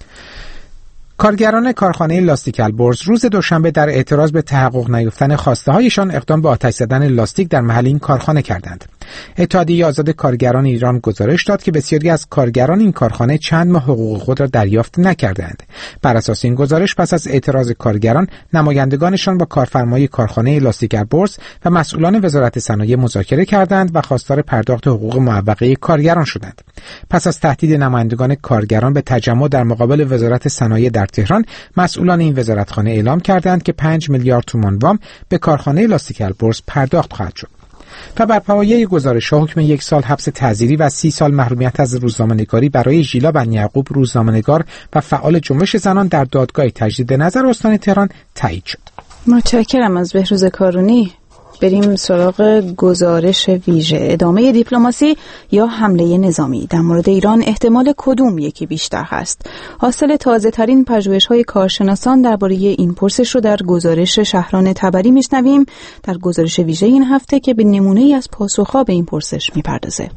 کارگران کارخانه لاستیک البرز روز دوشنبه در اعتراض به تحقق نیافتن خواسته‌هایشان اقدام به آتش زدن لاستیک در محل این کارخانه کردند. اتحادیه آزاد کارگران ایران گزارش داد که بسیاری از کارگران این کارخانه چند ماه حقوق خود را دریافت نکردند. بر اساس این گزارش پس از اعتراض کارگران، نمایندگانشان با کارفرمای کارخانه لاستیک البرز و مسئولان وزارت صنایع مذاکره کردند و خواستار پرداخت حقوق معوقه کارگران شدند. پس از تهدید نمایندگان کارگران به تجمع در مقابل وزارت صنایع در تهران، مسئولان این وزارتخانه اعلام کردند که پنج میلیارد تومان وام به کارخانه لاستیک البرز پرداخت خواهد شد. و بر پایه گزارش حکم یک سال حبس تعزیری و سی سال محرومیت از روزنامه‌نگاری برای ژیلا بنی یعقوب، روزنامه‌نگار و فعال جنبش زنان در دادگاه تجدید نظر استان تهران تایید شد. متشکرم از بهروز کارونی. بریم سراغ گزارش ویژه. ادامه دیپلماسی یا حمله نظامی؟ در مورد ایران احتمال کدوم یکی بیشتر هست؟ حاصل تازه ترین پژوهش‌های کارشناسان درباره این پرسش رو در گزارش شهران تبری میشنویم، در گزارش ویژه این هفته که به نمونه‌ای از پاسخ‌ها به این پرسش میپردازه.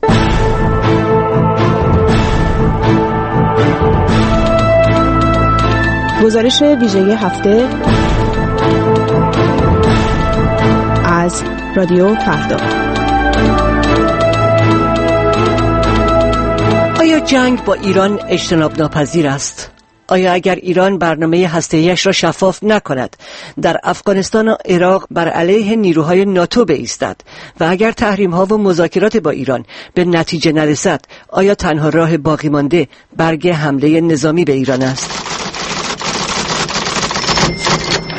گزارش ویژه هفته از رادیو فردا. آیا جنگ با ایران اجتناب ناپذیر است؟ آیا اگر ایران برنامه هسته‌ایش را شفاف نکند، در افغانستان و عراق بر علیه نیروهای ناتو بایستد و اگر تحریم‌ها و مذاکرات با ایران به نتیجه نرسد، آیا تنها راه باقی مانده برگ حمله نظامی به ایران است؟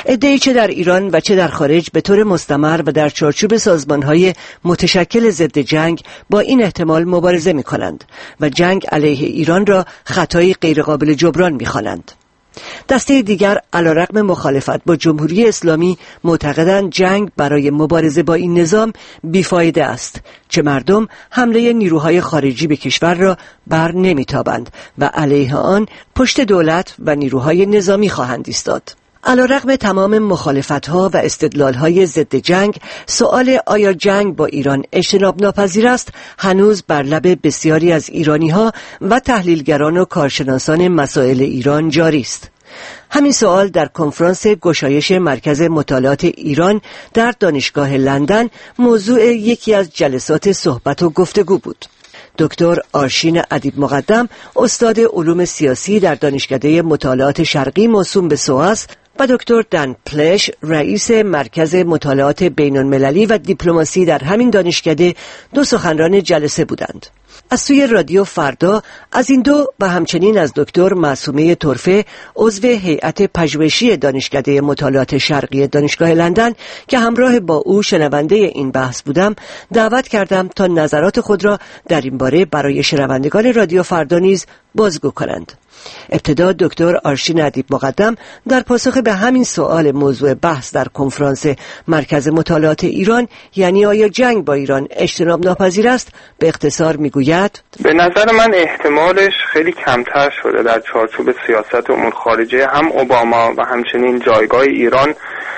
عده‌ای چه در ایران و چه در خارج به طور مستمر و در چارچوب سازمان‌های متشکل ضد جنگ با این احتمال مبارزه می‌کنند و جنگ علیه ایران را خطایی غیرقابل جبران می‌خوانند. دسته دیگر علیرغم مخالفت با جمهوری اسلامی معتقدند جنگ برای مبارزه با این نظام بیفایده است، چه مردم حمله نیروهای خارجی به کشور را بر نمیتابند و علیه آن پشت دولت و نیروهای نظامی خواهند ایستاد. علیرغم تمام مخالفت‌ها و استدلال‌های ضد جنگ، سؤال آیا جنگ با ایران اجتناب ناپذیر است هنوز بر لب بسیاری از ایرانی‌ها و تحلیلگران و کارشناسان مسائل ایران جاری است. همین سوال در کنفرانس گشایش مرکز مطالعات ایران در دانشگاه لندن موضوع یکی از جلسات صحبت و گفتگو بود. دکتر آرشین ادیب مقدم، استاد علوم سیاسی در دانشکده مطالعات شرقی موسوم به سوئاس، و دکتر دن پلش، رئیس مرکز مطالعات بین‌المللی و دیپلماسی در همین دانشکده، دو سخنران جلسه بودند. از سوی رادیو فردا از این دو و همچنین از دکتر معصومه طرفه، عضو هیئت پژوهشی دانشکده مطالعات شرقی دانشگاه لندن که همراه با او شنونده این بحث بودم، دعوت کردم تا نظرات خود را در این باره برای شنوندگان رادیو فردا نیز بازگو کنند. ابتدا دکتر آرشین ادیب مقدم در پاسخ به همین سوال موضوع بحث در کنفرانس مرکز مطالعات ایران، یعنی آیا جنگ با ایران اجتناب ناپذیر است، به اختصار میگوید: به نظر من احتمالش خیلی کمتر شده در چارچوب سیاست امور خارجه هم اوباما و همچنین جایگاه ایران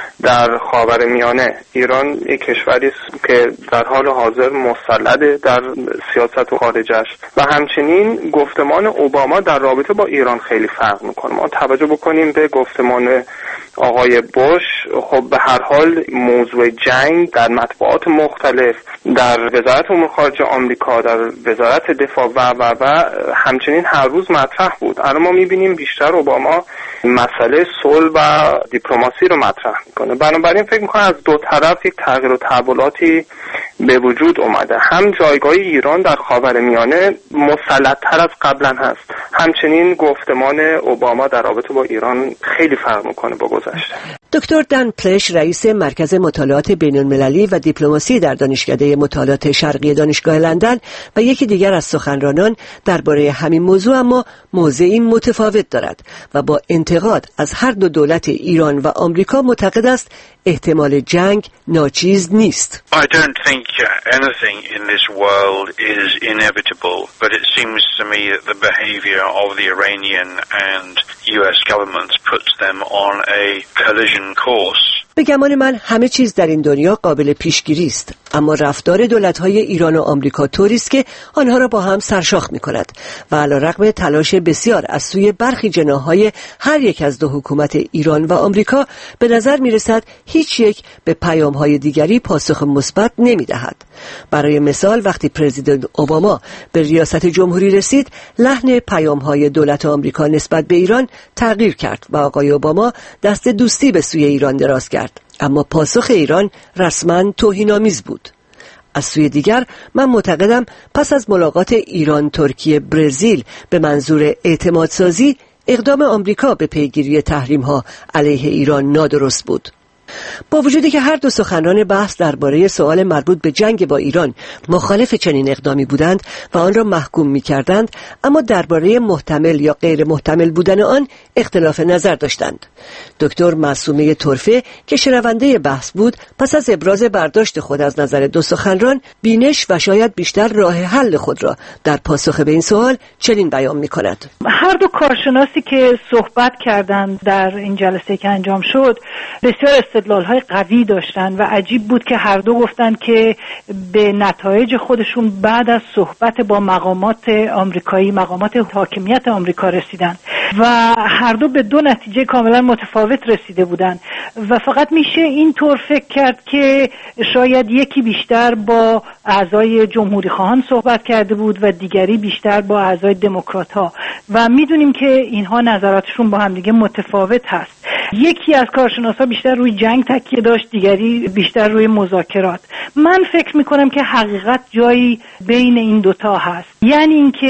در خاورمیانه. ایران یک کشوری است که در حال حاضر مسلطه در سیاست و خارجش و همچنین گفتمان اوباما در رابطه با ایران خیلی فرق میکنه. ما توجه بکنیم به گفتمان آقای بوش، خب به هر حال موضوع جنگ در مطبوعات مختلف، در وزارت امور خارجه آمریکا، در وزارت دفاع و و و همچنین هر روز مطرح بود. الان ما میبینیم بیشتر اوباما مسئله صلح و دیپلماسی رو مطرح میکنه. بنابراین فکر میکنم از دو طرف یک تغییر و تحولاتی به وجود اومده. هم جایگاه ایران در خاورمیانه مسلط‌تر از قبلا هست، همچنین گفتمان اوباما در رابطه با ایران خیلی فرق میکنه با گذشته. دکتر دن پلش، رئیس مرکز مطالعات بین‌المللی و دیپلماسی در دانشکده مطالعات شرقی دانشگاه لندن و یکی دیگر از سخنرانان درباره همین موضوع اما موضعی متفاوت دارد و با انتقاد از هر دو دولت ایران و آمریکا معتقد است احتمال جنگ ناچیز نیست. I don't think anything in this world is inevitable, but it seems to me that the behavior of the Iranian and U S governments puts them on a collision course. به گمان من همه چیز در این دنیا قابل پیشگیری است، اما رفتار دولت‌های ایران و آمریکا طوری است که آنها را با هم سرشاخ می‌کند و علیرغم تلاش بسیار از سوی برخی جناح‌های هر یک از دو حکومت ایران و آمریکا، به نظر می‌رسد هیچ یک به پیام‌های دیگری پاسخ مثبت نمی‌دهد. برای مثال وقتی پرزیدنت اوباما به ریاست جمهوری رسید، لحن پیام‌های دولت آمریکا نسبت به ایران تغییر کرد و آقای اوباما دست دوستی به سوی ایران دراز کرد، اما پاسخ ایران رسما توهین‌آمیز بود. از سوی دیگر من معتقدم پس از ملاقات ایران، ترکیه، برزیل به منظور اعتمادسازی، اقدام آمریکا به پیگیری تحریم‌ها علیه ایران نادرست بود. با وجودی که هر دو سخنران بحث درباره سوال مربوط به جنگ با ایران مخالف چنین اقدامی بودند و آن را محکوم می‌کردند، اما درباره محتمل یا غیر محتمل بودن آن اختلاف نظر داشتند. دکتر معصومه طرفه که شنونده بحث بود، پس از ابراز برداشت خود از نظر دو سخنران، بینش و شاید بیشتر راه حل خود را در پاسخ به این سوال چنین بیان می‌کند: هر دو کارشناسی که صحبت کردند در این جلسه که انجام شد بسیار استدلال‌های قوی داشتن و عجیب بود که هر دو گفتن که به نتایج خودشون بعد از صحبت با مقامات آمریکایی، مقامات حاکمیت آمریکا رسیدن و هر دو به دو نتیجه کاملا متفاوت رسیده بودن و فقط میشه اینطور فکر کرد که شاید یکی بیشتر با اعضای جمهوری خواهان صحبت کرده بود و دیگری بیشتر با اعضای دموکرات ها و میدونیم که اینها نظراتشون با هم دیگه متفاوت هست. یکی از کارشناسا بیشتر روی جنگ تکیه داشت، دیگری بیشتر روی مذاکرات. من فکر میکنم که حقیقت جایی بین این دوتا هست، یعنی اینکه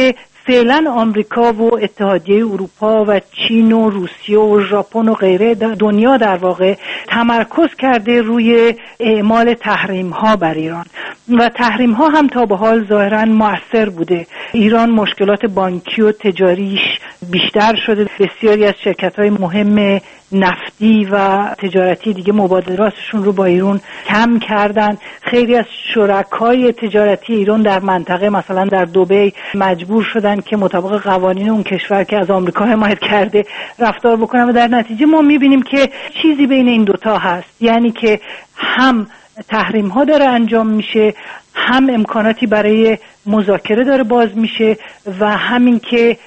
فعلا آمریکا و اتحادیه اروپا و چین و روسیه و ژاپن و غیره دنیا در واقع تمرکز کرده روی اعمال تحریم ها بر ایران و تحریم ها هم تا به حال ظاهرا مؤثر بوده. ایران مشکلات بانکی و تجاریش بیشتر شده، بسیاری از شرکت های مهم نفتی و تجارتی دیگه مبادلاتشون رو با ایران کم کردن. خیلی از شرکای تجارتی ایران در منطقه مثلا در دبی مجبور شدن که مطابق قوانین اون کشور که از آمریکا حمایت کرده رفتار بکنن و در نتیجه ما میبینیم که چیزی بین این دوتا هست، یعنی که هم تحریم ها داره انجام میشه، هم امکاناتی برای مذاکره داره باز میشه و همین که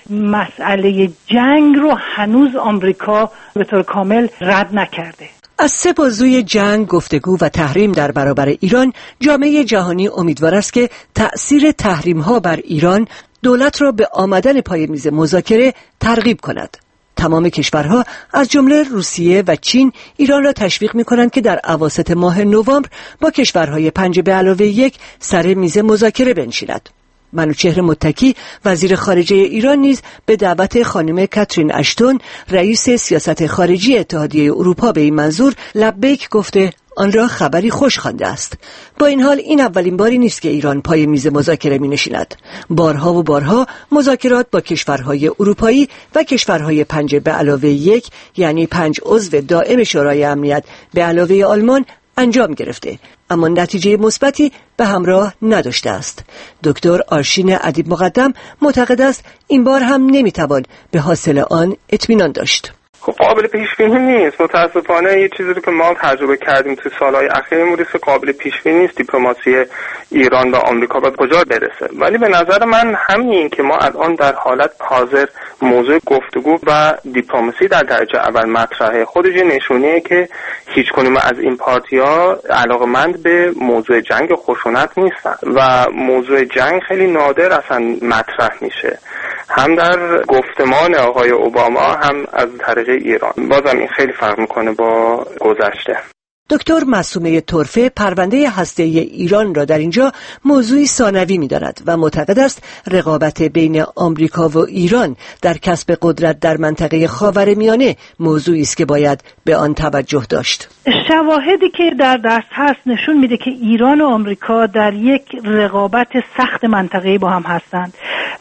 مسئله جنگ رو هنوز آمریکا به طور کامل رد نکرده. از سه بازوی جنگ، گفتگو و تحریم در برابر ایران، جامعه جهانی امیدوار است که تأثیر تحریم ها بر ایران دولت را به آمدن پای میز مذاکره ترغیب کند. تمام کشورها از جمله روسیه و چین ایران را تشویق می‌کنند که در اواسط ماه نوامبر با کشورهای پنج به علاوه یک سر میز مذاکره بنشیند. منوچهر متکی وزیر خارجه ایران نیز به دعوت خانم کاترین اشتون رئیس سیاست خارجی اتحادیه اروپا به این منظور لبیک گفته آن را خبری خوش خوانده است. با این حال این اولین باری نیست که ایران پای میز مذاکره می نشیند. بارها و بارها مذاکرات با کشورهای اروپایی و کشورهای پنج به علاوه یک یعنی پنج عضو دائم شورای امنیت به علاوه آلمان انجام گرفته، اما نتیجه مثبتی به همراه نداشته است. دکتر آرشین ادیب مقدم معتقد است این بار هم نمیتوان به حاصل آن اطمینان داشت. خب قابل پیش بینی نیست. متاسفانه یه چیزی رو که ما تجربه کردیم تو سالهای اخیر این بوده که قابل پیش بینی نیست دیپلماسی ایران و آمریکا به کجا برسه. ولی به نظر من همین که ما الان در حالت حاضر موضوع گفتگو و دیپلماسی در درجه اول مطرحه، خودش نشونیه که هیچ کدوم از این پارتی‌ها علاقه‌مند به موضوع جنگ خشونت نیستن و موضوع جنگ خیلی نادر اصلا مطرح میشه، هم در گفتمان آقای اوباما هم از طریق ایران. بازم این خیلی فرق میکنه با گذشته. دکتر معصومه طرفه پرونده هسته‌ای ایران را در اینجا موضوعی ثانوی می‌داند و معتقد است رقابت بین آمریکا و ایران در کسب قدرت در منطقه خاورمیانه موضوعی است که باید به آن توجه داشت. شواهدی که در دست هست نشون میده که ایران و آمریکا در یک رقابت سخت منطقه‌ای با هم هستند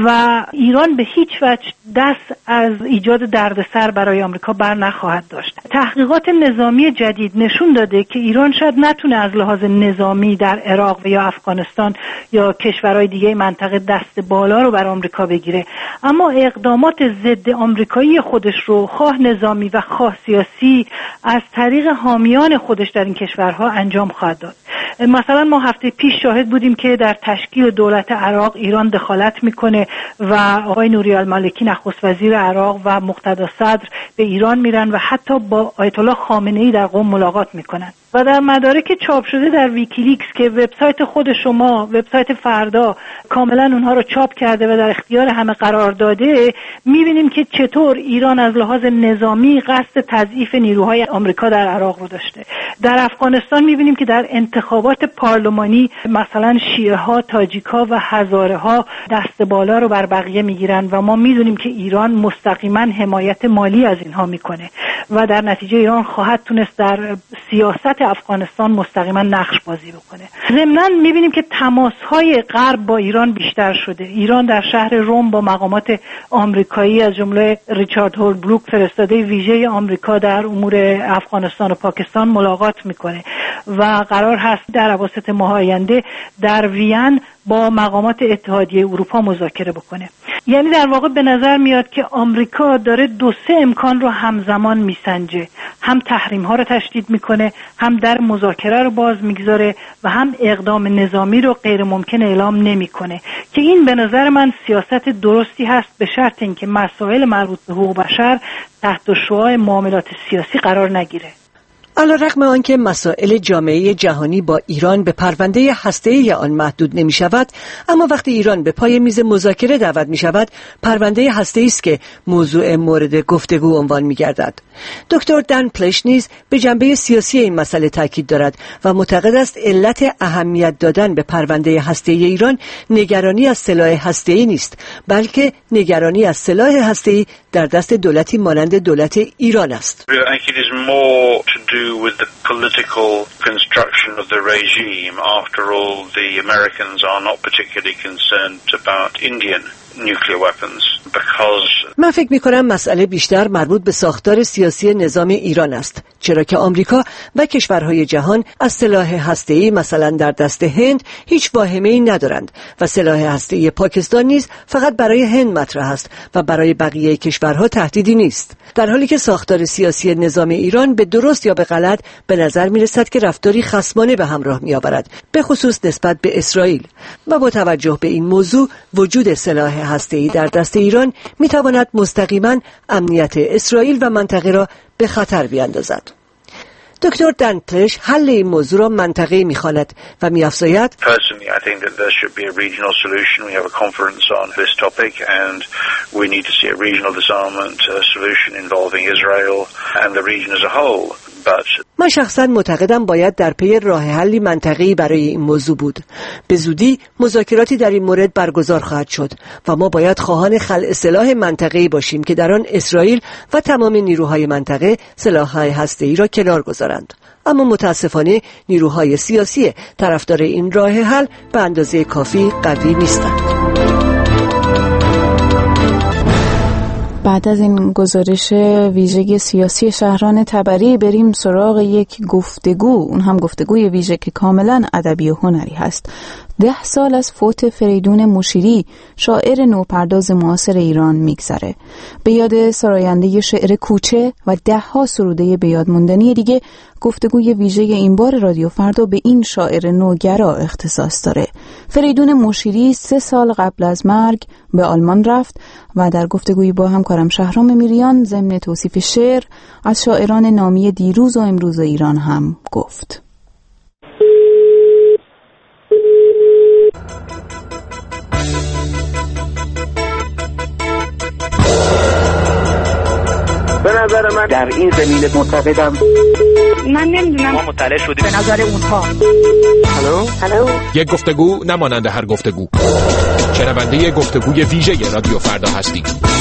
و ایران به هیچ وجه دست از ایجاد دردسر برای آمریکا بر نخواهد داشت. تحقیقات نظامی جدید نشون داده که ایران شاید نتونه از لحاظ نظامی در عراق و یا افغانستان یا کشورهای دیگه منطقه دست بالا رو بر آمریکا بگیره، اما اقدامات ضد آمریکایی خودش رو خواه نظامی و خواه سیاسی از طریق حامیان خودش در این کشورها انجام خواهد داد. مثلا ما هفته پیش شاهد بودیم که در تشکیل دولت عراق ایران دخالت میکنه و آقای نوری المالکی نخست وزیر عراق و مقتدا صدر به ایران میرن و حتی با آیت الله خامنه‌ای در قم ملاقات میکنن و در مدارک چاپ شده در ویکیلیکس که وبسایت خود شما، وبسایت فردا، کاملا اونها رو چاپ کرده و در اختیار همه قرار داده، میبینیم که چطور ایران از لحاظ نظامی قصد تضعیف نیروهای آمریکا در عراق رو داشته. در افغانستان میبینیم که در انتخابات پارلمانی مثلا شیعه ها، تاجیک ها و هزاره ها دست بالا رو بر بقیه میگیرن و ما میدونیم که ایران مستقیما حمایت مالی از اینها میکنه و در نتیجه ایران خواهد تونست در سیاست افغانستان مستقیما نقش بازی بکنه. ضمناً میبینیم که تماس‌های غرب با ایران بیشتر شده. ایران در شهر روم با مقامات آمریکایی از جمله ریچارد هولبروک فرستاده ویژه آمریکا در امور افغانستان و پاکستان ملاقات میکنه و قرار هست در اواسط ماه آینده در وین با مقامات اتحادیه اروپا مذاکره بکنه. یعنی در واقع به نظر میاد که آمریکا داره دو سه امکان رو همزمان میسنجه، هم تحریم ها رو تشدید میکنه، هم در مذاکره رو باز میگذاره و هم اقدام نظامی رو غیر ممکن اعلام نمیکنه که این به نظر من سیاست درستی هست به شرط اینکه مسائل مربوط به حقوق بشر تحت شعاع معاملات سیاسی قرار نگیره. علیرغم آنکه مسائل جامعه جهانی با ایران به پرونده هسته‌ای آن محدود نمی شود، اما وقتی ایران به پای میز مذاکره دعوت می شود، پرونده هسته‌ای است که موضوع مورد گفتگو عنوان می گردد. دکتر دن پلش نیز به جنبه سیاسی این مسئله تاکید دارد و معتقد است علت اهمیت دادن به پرونده هسته‌ای ایران نگرانی از سلاح هسته‌ای نیست، بلکه نگرانی از سلاح هسته‌ای در دست دولتی مانند دولت ایران است. with the political construction of the regime. After all, the Americans are not particularly concerned about Indian nuclear weapons because من فکر می کنم مسئله بیشتر مربوط به ساختار سیاسی نظام ایران است، چرا که آمریکا و کشورهای جهان از سلاح هسته‌ای مثلا در دست هند هیچ واهمه‌ای ندارند و سلاح هسته‌ای پاکستان نیز فقط برای هند مطرح است و برای بقیه کشورها تهدیدی نیست، در حالی که ساختار سیاسی نظام ایران به درست یا به غلط به نظر می رسد که رفتاری خصمانه به همراه می آورد، به خصوص نسبت به اسرائیل. و با توجه به این موضوع، وجود سلاح هسته‌ای در دست ایران می تواند مستقیما امنیت اسرائیل و منطقه را به خطر بیاندازد. دکتر دن پلش حل این موضوع را منطقه‌ای می‌خواند و می‌افزاید: Personally, I think that there should be a regional solution. We have a conference on this topic and we need to see a regional disarmament uh, solution involving Israel and the region as a whole. من شخصا معتقدم باید در پی راه حلی منطقه‌ای برای این موضوع بود. به زودی مذاکراتی در این مورد برگزار خواهد شد و ما باید خواهان خلع سلاح منطقه‌ای باشیم که در آن اسرائیل و تمام نیروهای منطقه سلاح‌های هسته‌ای را کنار گذارند. اما متاسفانه نیروهای سیاسی طرفدار این راه حل به اندازه کافی قوی نیستند. بعد از این گزارش ویژگی سیاسی شهران تبری بریم سراغ یک گفتگو، اون هم گفتگوی ویژه که کاملا ادبی و هنری هست. ده سال از فوت فریدون مشیری، شاعر نوپرداز معاصر ایران میگذره. به یاد سراینده شعر کوچه و ده ها سروده به یاد موندنی دیگه، گفتگوی ویژه این بار رادیو فردا به این شاعر نوگرا اختصاص داره. فریدون مشیری سه سال قبل از مرگ به آلمان رفت و در گفتگوی با همکارم شهرام میریان ضمن توصیف شعر از شاعران نامی دیروز و امروز ایران هم گفت. به نظر من در این زمینه معتقدم، من نمیدونم، ما مطلع شدیم به نظر اونها. هلو هلو یک گفتگو نمانند هر گفتگو. شنونده گفتگوی ویژه رادیو فردا هستی.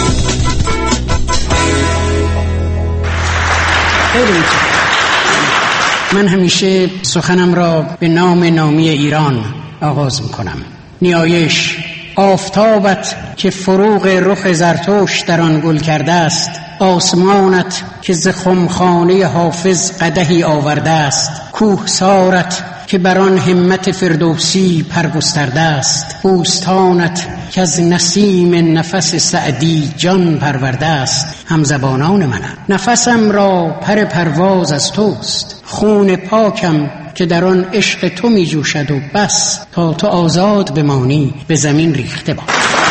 خیلی من همیشه سخنم را به نام نامی ایران آغاز میکنم. نیایش آفتابت که فروغ رخ زرتوش در آن گل کرده است، آسمانت که ز خمخانه حافظ قدحی آورده است، کوهسارت که بر آن همت فردوسی پرگسترده است، بوستانت که از نسیم نفس سعدی جان پرورده است. همزبانان منم، نفسم را پر پرواز از توست، خون پاکم که در آن عشق تو می جوشد و بس، تا تو آزاد بمانی به زمین ریخته باد.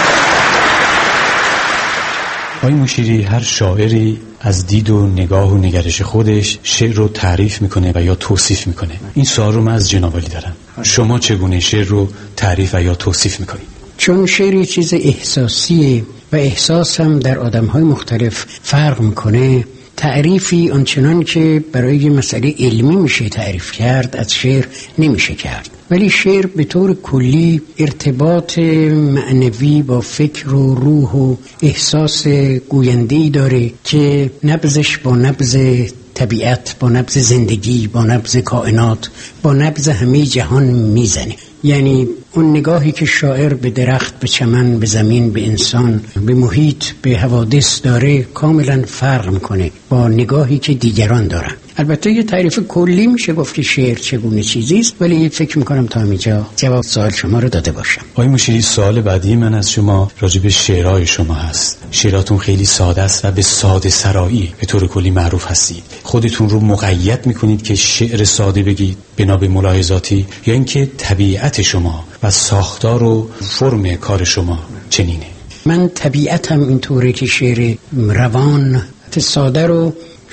آقای مشیری، هر شاعری از دید و نگاه و نگرش خودش شعر رو تعریف میکنه و یا توصیف میکنه. این سوال رو من از جناب عالی دارم، شما چگونه شعر رو تعریف و یا توصیف میکنید؟ چون شعر چیز احساسیه و احساس هم در آدم‌های مختلف فرق میکنه، تعریفی آنچنان که برای مسئله علمی میشه تعریف کرد از شعر نمیشه کرد. ولی شعر به طور کلی ارتباط معنوی با فکر و روح و احساس گوینده‌ای داره که نبضش با نبض طبیعت، با نبض زندگی، با نبض کائنات، با نبض همه جهان میزنه. یعنی اون نگاهی که شاعر به درخت، به چمن، به زمین، به انسان، به محیط، به حوادث داره کاملا فرق میکنه با نگاهی که دیگران دارن. البته یه تعریف کلی میشه گفت که شعر چگونه چیزی است، ولی فکر میکنم تا اینجا جواب سوال شما رو داده باشم. آقای مشیری، سوال بعدی من از شما راجع به شعرهای شما هست. شعراتون خیلی ساده است و به ساده سرایی به طور کلی معروف هستید. خودتون رو مقید میکنید که شعر ساده بگید بنا به ملاحظاتی، یا اینکه طبیعت شما و ساختار و فرم کار شما چنینه؟ من طبیعتم اینطوره که شعر روان، ساده رو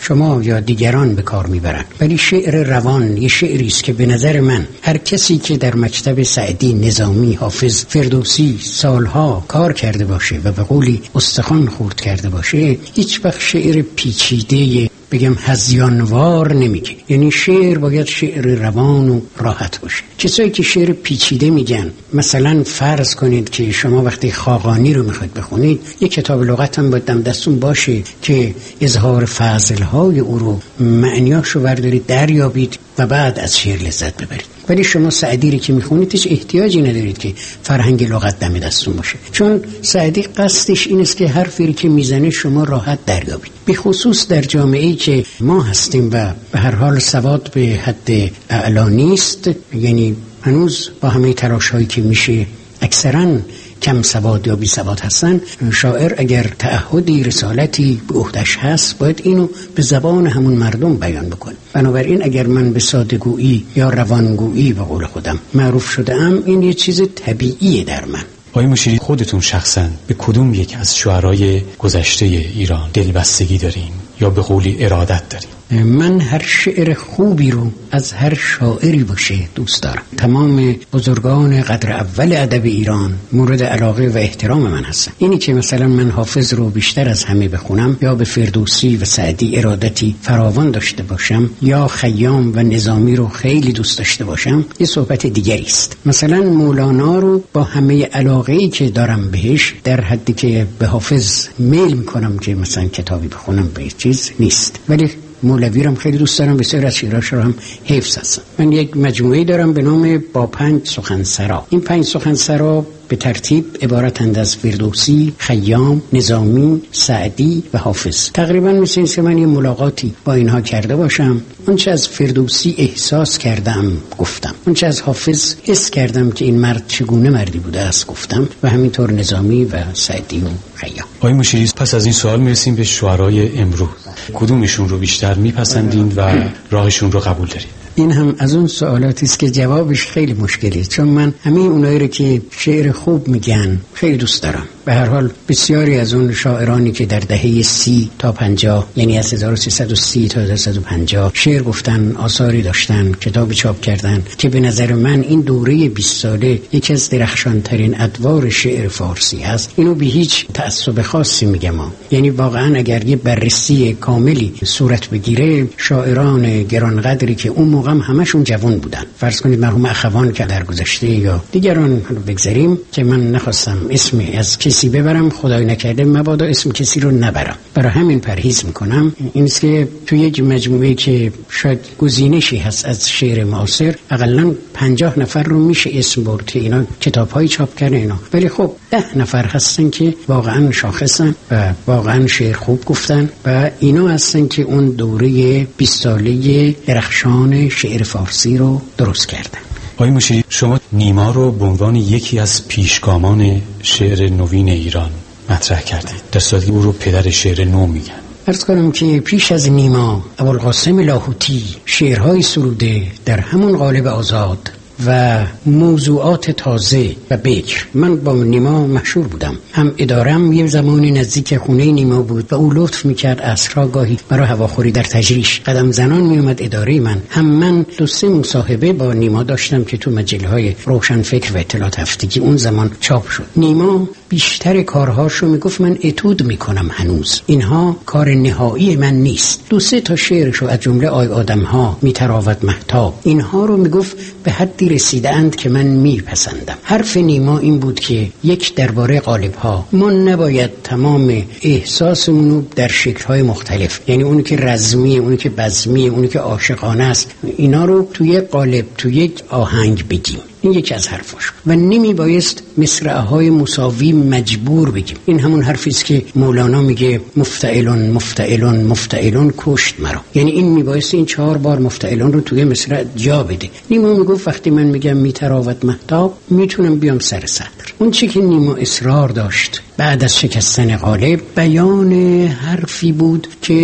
شما یا دیگران به کار میبرن، ولی شعر روان یه شعری است که به نظر من هر کسی که در مکتب سعدی، نظامی، حافظ، فردوسی سالها کار کرده باشه و به قولی استخوان خورد کرده باشه، هیچ وقت شعر پیچیده بگم هذیانوار نمیگه. یعنی شعر باید شعر روان و راحت باشه. کسایی که شعر پیچیده میگن، مثلا فرض کنید که شما وقتی خاقانی رو میخواید بخونید، یک کتاب لغت هم باید دستون باشه که اظهار فضلهای او رو، معنیاشو بردارید دریابید و بعد از شعر لذت ببرید. ولی شما سعدی رو که میخونید هیچ احتیاجی ندارید که فرهنگ لغت دم دستون باشه، چون سعدی قصدش این است که حرفی که میزنه شما راحت دریابید. به خصوص در جامعه‌ای که ما هستیم و به هر حال سواد به حد اعلا نیست، یعنی هنوز با همه تلاش‌هایی که میشه اکثراً کم سواد یا بی سواد هستن، شاعر اگر تعهدی رسالتی به عهده‌اش هست باید اینو به زبان همون مردم بیان بکنه. بنابراین اگر من به ساده‌گویی یا روانگویی به قول خودم معروف شده‌ام، این یه چیز طبیعیه در من. آقای مشیری، خودتون شخصاً به کدوم یک از شعرای گذشته ایران دلبستگی دارین یا به قولی ارادت دارین؟ من هر شعر خوبی رو از هر شاعری باشه دوست دارم. تمام بزرگان قدر اول ادب ایران مورد علاقه و احترام من هستن. اینی که مثلا من حافظ رو بیشتر از همه بخونم یا به فردوسی و سعدی ارادتی فراوان داشته باشم یا خیام و نظامی رو خیلی دوست داشته باشم، یه صحبت دیگری است. مثلا مولانا رو با همه علاقه‌ای که دارم بهش، در حدی که به حافظ میل میکنم که مثلا کتابی بخونم به چیز نیست، ولی مولوی رو خیلی دوست دارم، بسیار از شعراش رو هم حفظ هستم. من یک مجموعه دارم به نام با پنج سخنسرا. این پنج سخنسرا به ترتیب عبارتند از فردوسی، خیام، نظامی، سعدی و حافظ. تقریبا مثل این که من یه ملاقاتی با اینها کرده باشم. اونچه از فردوسی احساس کردم گفتم، اونچه از حافظ حس کردم که این مرد چگونه مردی بوده است گفتم، و همینطور نظامی و سعدی و خیام. آقای مشیری، پس از این سوال میرسیم به شعرای امروز. کدومشون رو بیشتر میپسندین و راهشون رو قبول دارید؟ این هم از اون سوالاتی است که جوابش خیلی مشکلیه، چون من همه اونایی رو که شعر خوب میگن خیلی دوست دارم. به هر حال بسیاری از اون شاعرانی که در دهه سی تا پنجاه، یعنی از هزار و سیصد و سی تا هزار و سیصد و پنجاه شعر گفتن، آثاری داشتن، کتابی چاپ کردن، که به نظر من این دوره بیست ساله یکی از درخشانترین ادوار شعر فارسی هست. اینو به هیچ تعصب خاصی میگم، یعنی واقعا اگر یه بررسی کاملی صورت بگیره، شاعران گرانقدری که اون موقع همشون جوان بودن، فرض کنید مرحوم اخوان که در گذشته یا دیگران رو بگذاریم که من نخواستم اسمی از کسی ببرم، خدای نکرده مبادا اسم کسی رو نبرم، برای همین پرهیز میکنم. این است که توی یک مجموعه که شاید گزینشی هست از شعر معاصر، حداقل پنجاه نفر رو میشه اسم برد که اینا کتاب‌های چاپ کردن اینا، ولی خب ده نفر هستن که واقعا شاخصن و واقعا شعر خوب گفتن و اینا هستن که اون دوره بیست ساله درخشان شعر فارسی رو درست کردن. آقای مشیری، شما نیما رو به عنوان یکی از پیشگامان شعر نوین ایران مطرح کردید، در صورتی که او رو پدر شعر نو میگن. عرض کنم که پیش از نیما ابوالقاسم لاهوتی شعرهای سروده در همون قالب آزاد و موضوعات تازه و بکر. من با نیما مشهور بودم، هم ادارم یه زمانی نزدیک خونه نیما بود و او لطف میکرد عصرها گاهی برای هواخوری در تجریش قدم زنان میومد اداره من. هم من دو سه مصاحبه با نیما داشتم که تو مجله های روشن فکر و اطلاعات هفتگی اون زمان چاپ شد. نیما بیشتر کارهاشو میگفت من اتود میکنم، هنوز اینها کار نهایی من نیست. دو سه تا شعرشو از جمله آی آدمها، میتراود مهتاب، اینها رو میگفت به حدی رسیدند که من میپسندم. حرف نیما این بود که یک، درباره قالب‌ها ما نباید تمام احساسمونو در شکل‌های مختلف، یعنی اونی که رزمیه، اونی که بزمیه، اونی که عاشقانه است، اینا رو توی قالب، توی یک آهنگ بگیم. این یکی از حرفاش. و نمی بایست مصرع‌های مساوی مجبور بگیم. این همون حرفی است که مولانا میگه مفتعلون مفتعلون مفتعلون کشت مرا، یعنی این می بایست این چهار بار مفتعلون رو توی مصرع جا بده. نیما میگفت وقتی من میگم میتراود مهتاب، میتونم بیام سر سطر. اون چی که نیما اصرار داشت بعد از شکستن قالب، بیان حرفی بود که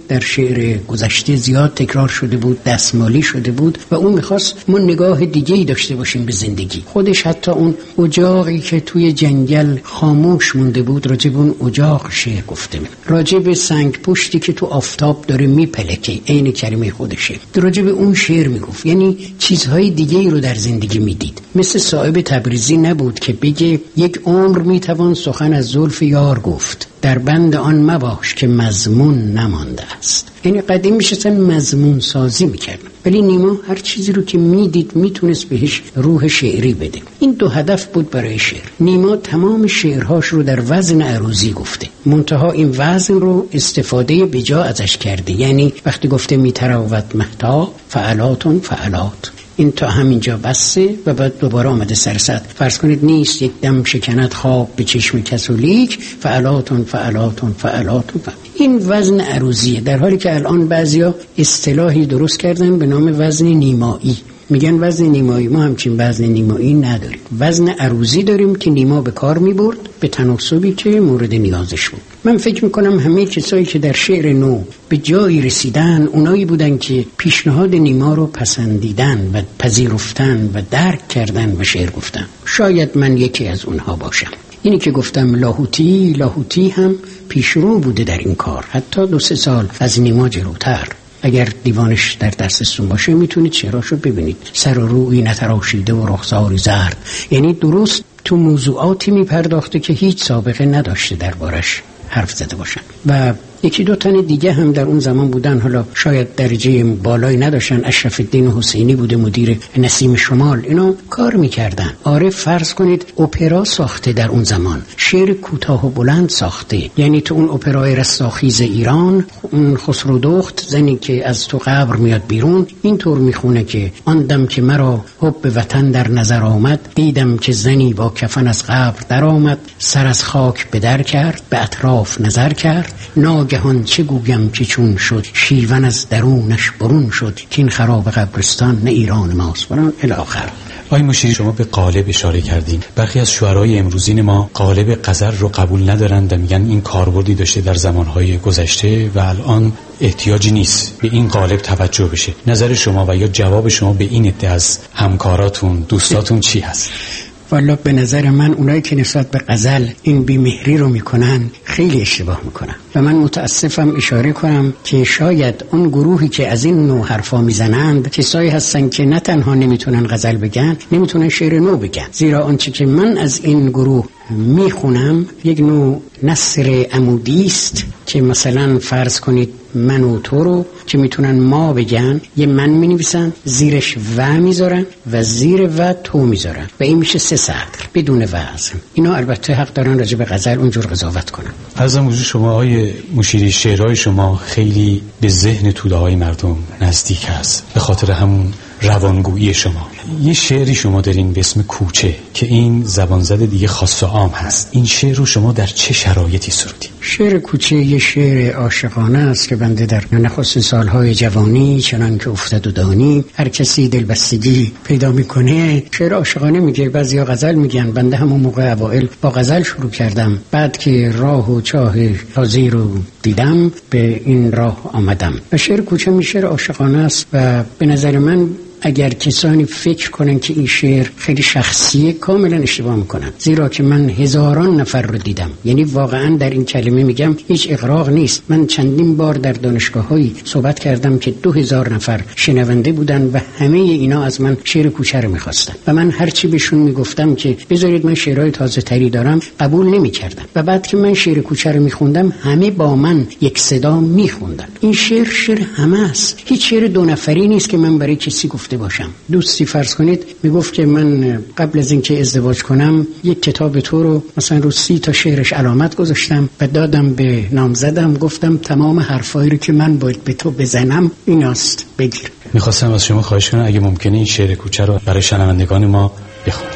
در شعر گذشته زیاد تکرار شده بود، دستمالی شده بود و اون میخواست ما نگاه دیگه‌ای داشته باشیم به زندگی. خودش حتی اون اجاقی که توی جنگل خاموش مونده بود راجب اون اجاق شعر گفته، راجب سنگ پشتی که تو آفتاب داره میپلکه، عین کلمه خودشه، راجب اون شعر میگفت. یعنی چیزهای دیگه‌ای رو در زندگی میدید. مثل صاحب تبریزی نبود که بگه یک عمر میتوان سخن از زلف یار گفت، در بند آن مباش که مضمون نمانده است. یعنی قدیم میشستن مضمون سازی میکردن، ولی نیما هر چیزی رو که میدید میتونست بهش روح شعری بده. این دو هدف بود برای شعر. نیما تمام شعرهاش رو در وزن عروضی گفته، منتها این وزن رو استفاده بجا ازش کرده. یعنی وقتی گفته میتراود مهتاب فعلاتون فعلات، این تا همینجا بسه و بعد دوباره آمده سرسد. فرض کنید نیست یک دم شکند خواب به چشم کسولیک فعلاتون فعلاتون فعلاتون فعلات. این وزن عروضیه، در حالی که الان بعضیا اصطلاحی درست کردن به نام وزن نیمایی. میگن وزن نیمایی. ما همچین وزن نیمایی نداریم، وزن عروضی داریم که نیما به کار میبرد به تناسبی که مورد نیازش بود. من فکر میکنم همه کسایی که در شعر نو به جایی رسیدن اونایی بودن که پیشنهاد نیما رو پسندیدن و پذیرفتن و درک کردن و شعر گفتن. شاید من یکی از اونها باشم. اینی که گفتم لاهوتی لاهوتی هم پیشرو بوده در این کار، حتی دو سه سال از نیما جلوتر. اگر دیوانش در دستتون باشه میتونید شعراشو ببینید. سر و روی نتراشیده و رخساری زرد، یعنی درست تو موضوعاتی میپرداخته که هیچ سابقه نداشته دربارش حرف زده باشن. و یکی دو تن دیگه هم در اون زمان بودن، حالا شاید درجه بالایی نداشتن. اشرف الدین حسینی بوده مدیر نسیم شمال، اینا کار میکردن. آره فرض کنید اپرا ساخته در اون زمان، شعر کوتاه و بلند ساخته. یعنی تو اون اپرای رستاخیز ایران، اون خسرو دخت زنی که از تو قبر میاد بیرون، اینطور میخونه که آن دم که مرا حب وطن در نظر آمد، دیدم که زنی با کفن از قبر در آمد، سر از خاک به در کرد، به اطراف نظر کرد، ناگهان چه گویم که چون شد، شیون از درونش برون شد، که این خراب قبرستان نه ایران ماست بران الاخر. آقای مشیری شما به قالب اشاره کردین. برخی از شعرای امروزین ما قالب غزل رو قبول ندارند و میگن این کاربردی داشته در زمانهای گذشته و الان احتیاجی نیست به این قالب توجه بشه. نظر شما و یا جواب شما به این ادعا از همکاراتون دوستاتون چی هست؟ والا به نظر من اونایی که نسبت به غزل این بیمهری رو میکنن خیلی اشتباه میکنن و من متاسفم اشاره کنم که شاید اون گروهی که از این نوع حرفا میزنند کسایی هستن که نه تنها نمیتونن غزل بگن، نمیتونن شعر نو بگن. زیرا آنچه که من از این گروه میخونم یک نوع نثر عمودی است که مثلا فرض کنید من و تو رو که میتونن ما بگن، یه من مینویسن، زیرش و میذارن و زیر و تو میذارن و این میشه سه سطر بدون وزن. اینا البته حق دارن راجع به غزل اونجور قضاوت کنن. از موضوع شما آقای مشیری، شعرهای شما خیلی به ذهن توده های مردم نزدیک است به خاطر همون روانگویی شما. یه شعری شما دارین به اسم کوچه که این زبان زده دیگه خاص و عام هست. این شعر رو شما در چه شرایطی سرودید؟ شعر کوچه یه شعر عاشقانه است که بنده در نخستین سالهای جوانی چنان که افتد و دانی هر کسی دلبستگی پیدا میکنه شعر عاشقانه میگه. بعضیا غزل میگن. بنده همون موقع اوائل با غزل شروع کردم، بعد که راه و چاه تازی رو دیدم به این راه آمدم. و شعر کوچه می شعر عاشقانه است و به نظر من اگر کسانی فکر کنن که این شعر خیلی شخصیه کاملا اشتباه میکنن، زیرا که من هزاران نفر رو دیدم. یعنی واقعا در این کلمه میگم هیچ اغراق نیست. من چندین بار در دانشگاه‌هایی صحبت کردم که دو هزار نفر شنونده بودن و همه اینا از من شعر کوچه رو میخواستن و من هرچی بهشون میگفتم که بذارید من شعرهای تازه تری دارم قبول نمیکردن و بعد که من شعر کوچه رو میخوندم همه با من یک صدا میخوندن. این شعر شعر همه است، هیچ شعر دو نفری نیست که من برای کسی گفته باشم. دوستی فرض کنید میگفت که من قبل از اینکه ازدواج کنم یک کتاب تو رو مثلا رو سی تا شعرش علامت گذاشتم و دادم به نامزدم، گفتم تمام حرفایی رو که من باید به تو بزنم ایناست بگیر. میخواستم از شما خواهش کنم اگه ممکنه این شعر کوچه رو برای شنوندگان ما بخونید.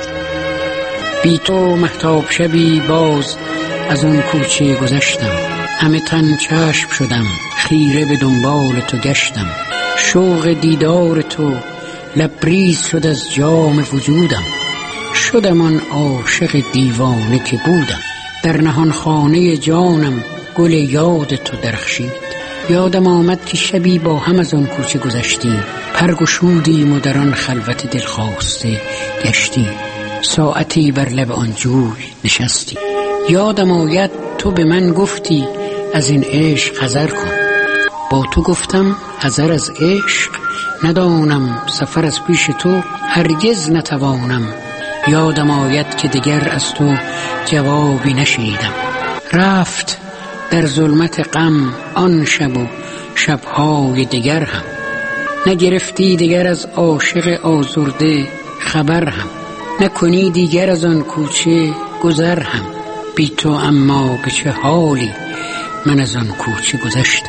بی تو مهتاب شبی باز از اون کوچه گذشتم، همه تن چشم شدم خیره به دنبال تو گشتم، شوق دیدار تو لبریز شد از جام وجودم، شدم آن عاشق دیوانه که بودم، در نهان خانه جانم گل یاد تو درخشید، یادم آمد که شبی با هم از آن کوچه گذشتیم، پرگشودیم و در آن خلوت دلخواسته گشتیم. ساعتی بر لب آن جوی نشستی. یادم آید تو به من گفتی از این عشق حذر کن. با تو گفتم حذر از عشق ندانم، سفر از پیش تو هرگز نتوانم. یادم آید که دگر از تو جوابی نشنیدم. رفت در ظلمت غم آن شب و شبهای دگر هم، نگرفتی دیگر از عاشق آزرده خبر هم، نکنی دیگر از آن کوچه گذر هم. بی تو اما به چه حالی من از آن کوچه گذشتم.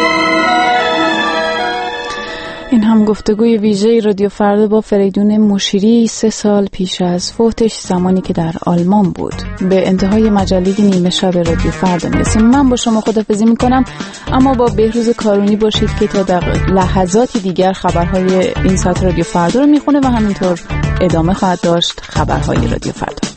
این هم گفتگوی ویژه رادیو فردا با فریدون مشیری سه سال پیش از فوتش، زمانی که در آلمان بود. به انتهای مجله نیمه شب رادیو فردا میرسیم. من با شما خداحافظی میکنم، اما با بهروز کارونی باشید که تا در لحظاتی دیگر خبرهای این ساعت رادیو فردا رو میخونه و همینطور ادامه خواهد داشت خبرهای رادیو فردا.